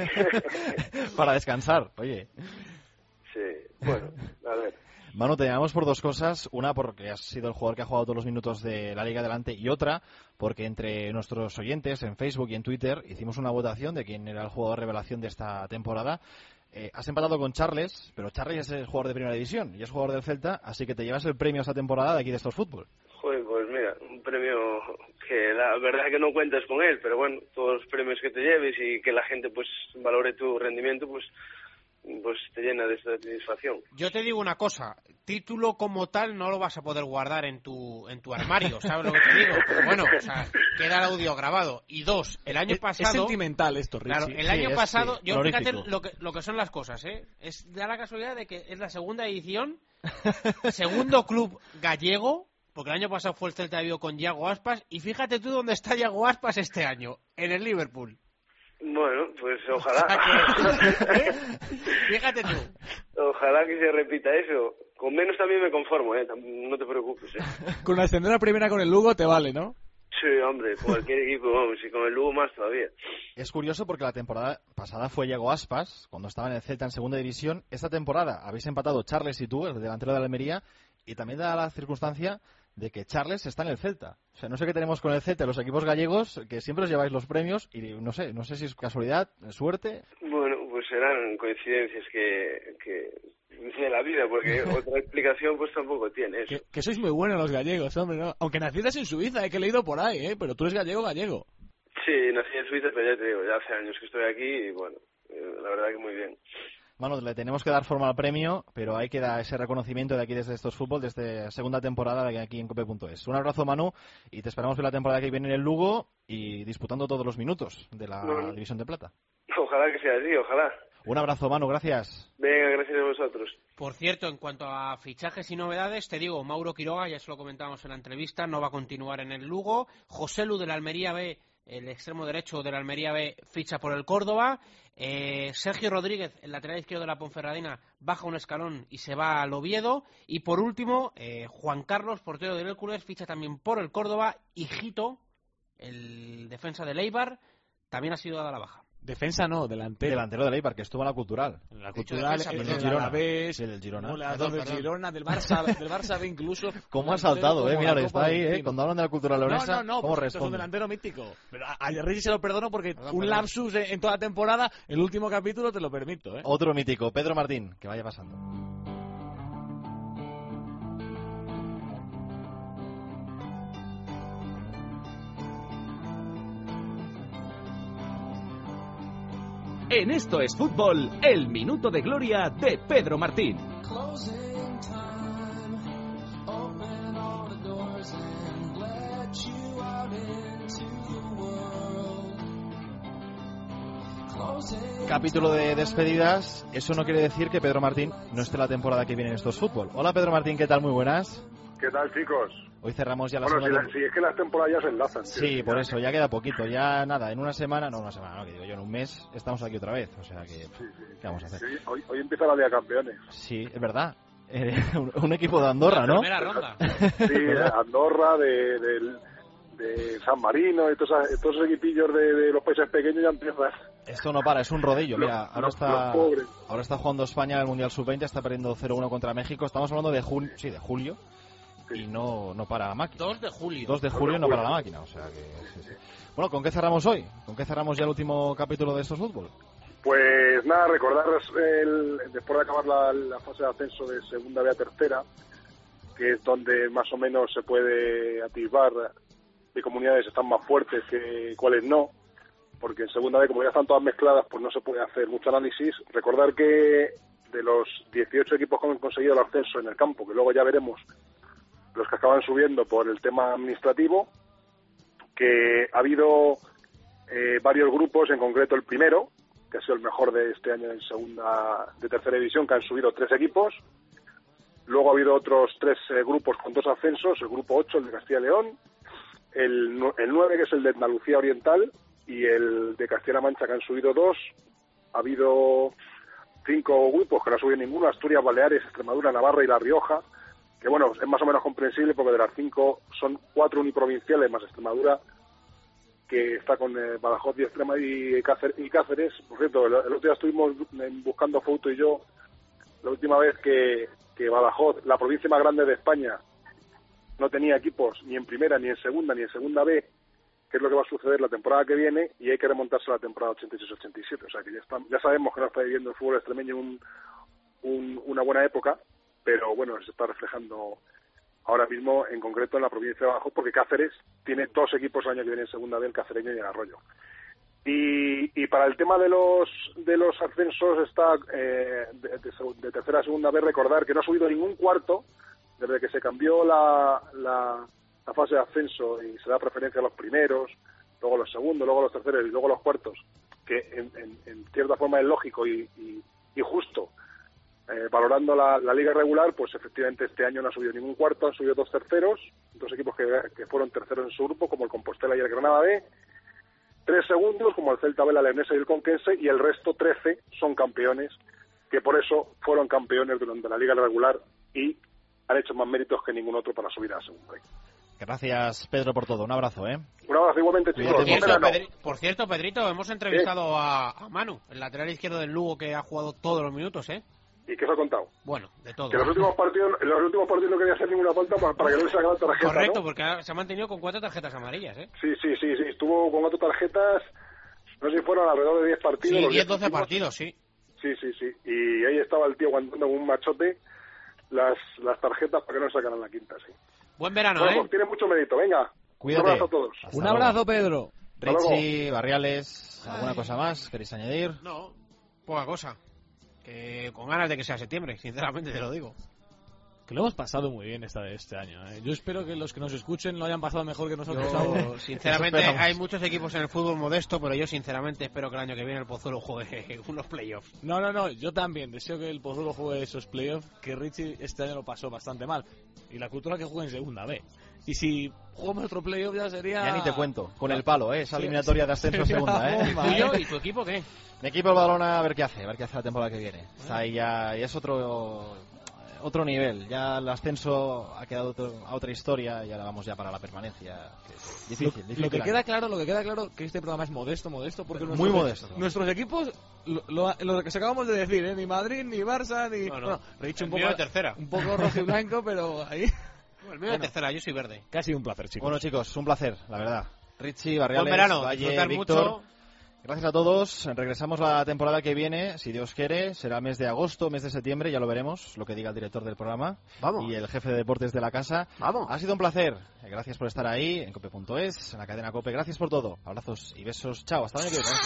Para descansar, oye. Sí, bueno, a ver. Manu, te llamamos por dos cosas. Una, porque has sido el jugador que ha jugado todos los minutos de la Liga Adelante. Y otra, porque entre nuestros oyentes en Facebook y en Twitter hicimos una votación de quién era el jugador revelación de esta temporada. Has empatado con Charles, pero Charles es el jugador de Primera División y es jugador del Celta, así que te llevas el premio esta temporada de aquí de Estos Fútbol. Joder, pues mira, un premio que la verdad es que no cuentas con él, pero bueno, todos los premios que te lleves y que la gente pues valore tu rendimiento, pues te llena de satisfacción. Yo te digo una cosa, título como tal no lo vas a poder guardar en tu armario, ¿sabes lo que te digo? Pero bueno, o sea, queda el audio grabado. Y dos, el año pasado... Es sentimental esto, Richie. Claro, el año pasado, sí, yo fíjate lo que son las cosas, ¿eh? Da la casualidad de que es la segunda edición, segundo club gallego, porque el año pasado fue el Celta de Vigo con Iago Aspas, y fíjate tú dónde está Iago Aspas este año, en el Liverpool. Bueno, pues ojalá. Fíjate tú. Ojalá que se repita eso. Con menos también me conformo, no te preocupes. Con ascender a primera con el Lugo te vale, ¿no? Sí, hombre, cualquier equipo, vamos, y con el Lugo más todavía. Es curioso porque la temporada pasada fue Iago Aspas, cuando estaba en el Celta en segunda división. Esta temporada habéis empatado Charles y tú, el delantero de la Almería, y también da la circunstancia de que Charles está en el Celta. O sea, no sé qué tenemos con el Celta, los equipos gallegos, que siempre os lleváis los premios y no sé si es casualidad, suerte. Bueno, pues serán coincidencias que de la vida, porque otra explicación pues tampoco tiene eso. Que sois muy buenos los gallegos, hombre, ¿no? Aunque nacieras en Suiza, que he leído por ahí, pero tú eres gallego. Sí, nací en Suiza, pero ya te digo, ya hace años que estoy aquí y bueno, la verdad que muy bien. Manu, le tenemos que dar forma al premio, pero hay que dar ese reconocimiento de aquí desde Estos Fútbol, desde segunda temporada de aquí en Cope.es. Un abrazo, Manu, y te esperamos ver la temporada que viene en el Lugo y disputando todos los minutos de la División de Plata. Ojalá que sea así, ojalá. Un abrazo, Manu, gracias. Venga, gracias a vosotros. Por cierto, en cuanto a fichajes y novedades, te digo, Mauro Quiroga, ya se lo comentábamos en la entrevista, no va a continuar en el Lugo. José Lu de la Almería B, el extremo derecho de la Almería B, ficha por el Córdoba. Sergio Rodríguez, el lateral izquierdo de la Ponferradina, baja un escalón y se va al Oviedo. Y por último, Juan Carlos, portero del Hércules, ficha también por el Córdoba. Y Jito, el defensa del Eibar, también ha sido dada la baja. Defensa no, delantero. Delantero del Eibar, que estuvo en la Cultural. La Cultural, defensa, el perdón. Girona. Del Girona. Del Girona, del Barça B incluso. ¿Cómo ha saltado, mira, está ahí, cuando hablan de la Cultural leonesa, no, ¿cómo pues responde? es un delantero mítico. Pero a Regis se lo perdono porque un lapsus en toda la temporada, el último capítulo te lo permito, Otro mítico, Pedro Martín, que vaya pasando. En Esto es Fútbol, el minuto de gloria de Pedro Martín. Capítulo de despedidas. Eso no quiere decir que Pedro Martín no esté la temporada que viene en Esto es Fútbol. Hola Pedro Martín, ¿qué tal? Muy buenas. ¿Qué tal, chicos? Hoy cerramos ya la Bueno, segunda. si es que las temporadas ya se enlazan. Sí, por eso, ya queda poquito. Ya nada, en una semana, no, que digo yo, en un mes estamos aquí otra vez. O sea que, ¿qué vamos a hacer? Sí, hoy empieza la Liga de Campeones. Sí, es verdad. Un equipo de Andorra, ¿no? Primera ronda. Sí, Andorra, de San Marino, y todos esos equipillos de los países pequeños ya empiezan. Esto no para, es un rodillo. Mira, ahora está jugando España en el Mundial Sub-20, está perdiendo 0-1 contra México. Estamos hablando de julio. Y no para la máquina. 2 de julio. 2 de julio no para la máquina, o sea que... Sí. Bueno, ¿con qué cerramos hoy? ¿Con qué cerramos ya el último capítulo de Estos Fútbol? Pues nada, recordaros después de acabar la fase de ascenso de segunda B a tercera, que es donde más o menos se puede atisbar qué comunidades están más fuertes que cuáles no, porque en segunda B, como ya están todas mezcladas, pues no se puede hacer mucho análisis. Recordar que de los 18 equipos que han conseguido el ascenso en el campo, que luego ya veremos los que acaban subiendo por el tema administrativo, que ha habido varios grupos, en concreto el primero, que ha sido el mejor de este año de tercera división, que han subido 3 equipos. Luego ha habido otros 3 grupos con 2 ascensos, el grupo 8, el de Castilla y León, el 9, que es el de Andalucía Oriental, y el de Castilla-La Mancha, que han subido 2. Ha habido 5 grupos que no ha subido ninguno: Asturias, Baleares, Extremadura, Navarra y La Rioja, que bueno, es más o menos comprensible porque de las 5 son 4 uniprovinciales más Extremadura, que está con Badajoz y Extremadura y Cáceres. Por cierto, el otro día estuvimos buscando Fouto y yo la última vez que Badajoz, la provincia más grande de España, no tenía equipos ni en primera, ni en segunda B, que es lo que va a suceder la temporada que viene, y hay que remontarse a la temporada 86-87. O sea que ya sabemos que no está viviendo el fútbol extremeño una buena época, pero bueno, se está reflejando ahora mismo, en concreto en la provincia de Badajoz, porque Cáceres tiene 2 equipos el año que viene en segunda B, el Cacereño y el Arroyo. Y para el tema de los ascensos está de tercera a segunda B, recordar que no ha subido ningún cuarto desde que se cambió la fase de ascenso y se da preferencia a los primeros, luego a los segundos, luego a los terceros y luego a los cuartos, que en cierta forma es lógico y justo. Valorando la liga regular, pues efectivamente este año no ha subido ningún cuarto, han subido 2 terceros, 2 equipos que fueron terceros en su grupo, como el Compostela y el Granada B, 3 segundos, como el Celta B, la Leonesa y el Conquense, y el resto 13 son campeones, que por eso fueron campeones durante la liga regular y han hecho más méritos que ningún otro para subir a la segunda. Gracias, Pedro, por todo. Un abrazo, ¿eh? Un abrazo igualmente, chicos. Por cierto, Pedrito, hemos entrevistado a Manu, el lateral izquierdo del Lugo, que ha jugado todos los minutos, ¿eh? ¿Y qué os ha contado? Bueno, de todo. Que en los últimos partidos no quería hacer ninguna falta para que no le sacara la tarjeta. Correcto, ¿no? porque se ha mantenido con 4 tarjetas amarillas, ¿eh? Sí. Estuvo con 4 tarjetas, no sé si fueron alrededor de 10 partidos. Sí, 10-12 partidos, sí. Sí. Y ahí estaba el tío aguantando con un machote las tarjetas para que no le sacaran la quinta, sí. Buen verano, bueno, pues tiene mucho mérito. Venga, cuídate. Un abrazo a todos. Un abrazo, Pedro. Richie, Barriales, ¿alguna cosa más queréis añadir? No, poca cosa. Con ganas de que sea septiembre, sinceramente te lo digo. Que lo hemos pasado muy bien este año, ¿eh? Yo espero que los que nos escuchen lo hayan pasado mejor que nosotros. Sinceramente, hay muchos equipos en el fútbol modesto, pero yo sinceramente espero que el año que viene el Pozuelo juegue unos playoffs. No, yo también deseo que el Pozuelo juegue esos playoffs, que Richie este año lo pasó bastante mal. Y la cultura que juegue en segunda B. Y si jugamos otro playoff ya sería... Ya ni te cuento, con el palo, esa eliminatoria de ascenso segunda, ¿eh? ¿Tuyo y tu equipo qué? Mi equipo el Badalona, a ver qué hace la temporada que viene. Está ahí ya es otro nivel, ya el ascenso ha quedado a otra historia y ahora vamos ya para la permanencia. Difícil. Lo que queda claro que este programa es modesto, porque muy modesto. Nuestros equipos, lo que acabamos de decir, ni Madrid, ni Barça, ni... No. Bueno, he dicho un poco de tercera. Un poco rojo y blanco, pero ahí... El mío de tercera, yo soy verde. Casi un placer, chicos. Bueno, chicos, un placer, la verdad. Richie, Barriales, buen verano, Valle, Víctor... mucho. Gracias a todos. Regresamos la temporada que viene, si Dios quiere. Será mes de agosto, mes de septiembre, ya lo veremos, lo que diga el director del programa. Vamos. Y el jefe de deportes de la casa. Vamos. Ha sido un placer. Gracias por estar ahí, en cope.es, en la cadena Cope. Gracias por todo. Abrazos y besos. Chao, hasta el año que viene.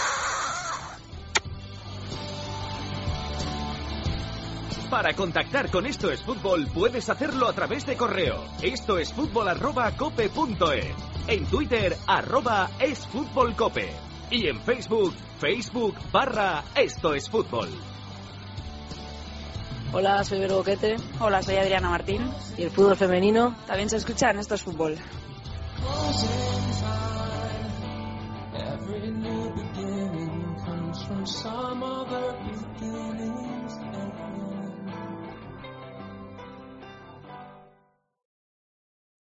Para contactar con Esto es Fútbol puedes hacerlo a través de correo. estoesfutbol@cope.es. En Twitter @esfutbolcope. Y en Facebook, Facebook.com/Esto es Fútbol. Hola, soy Vero Boquete. Hola, soy Adriana Martín. Y el fútbol femenino también se escucha en Esto es Fútbol.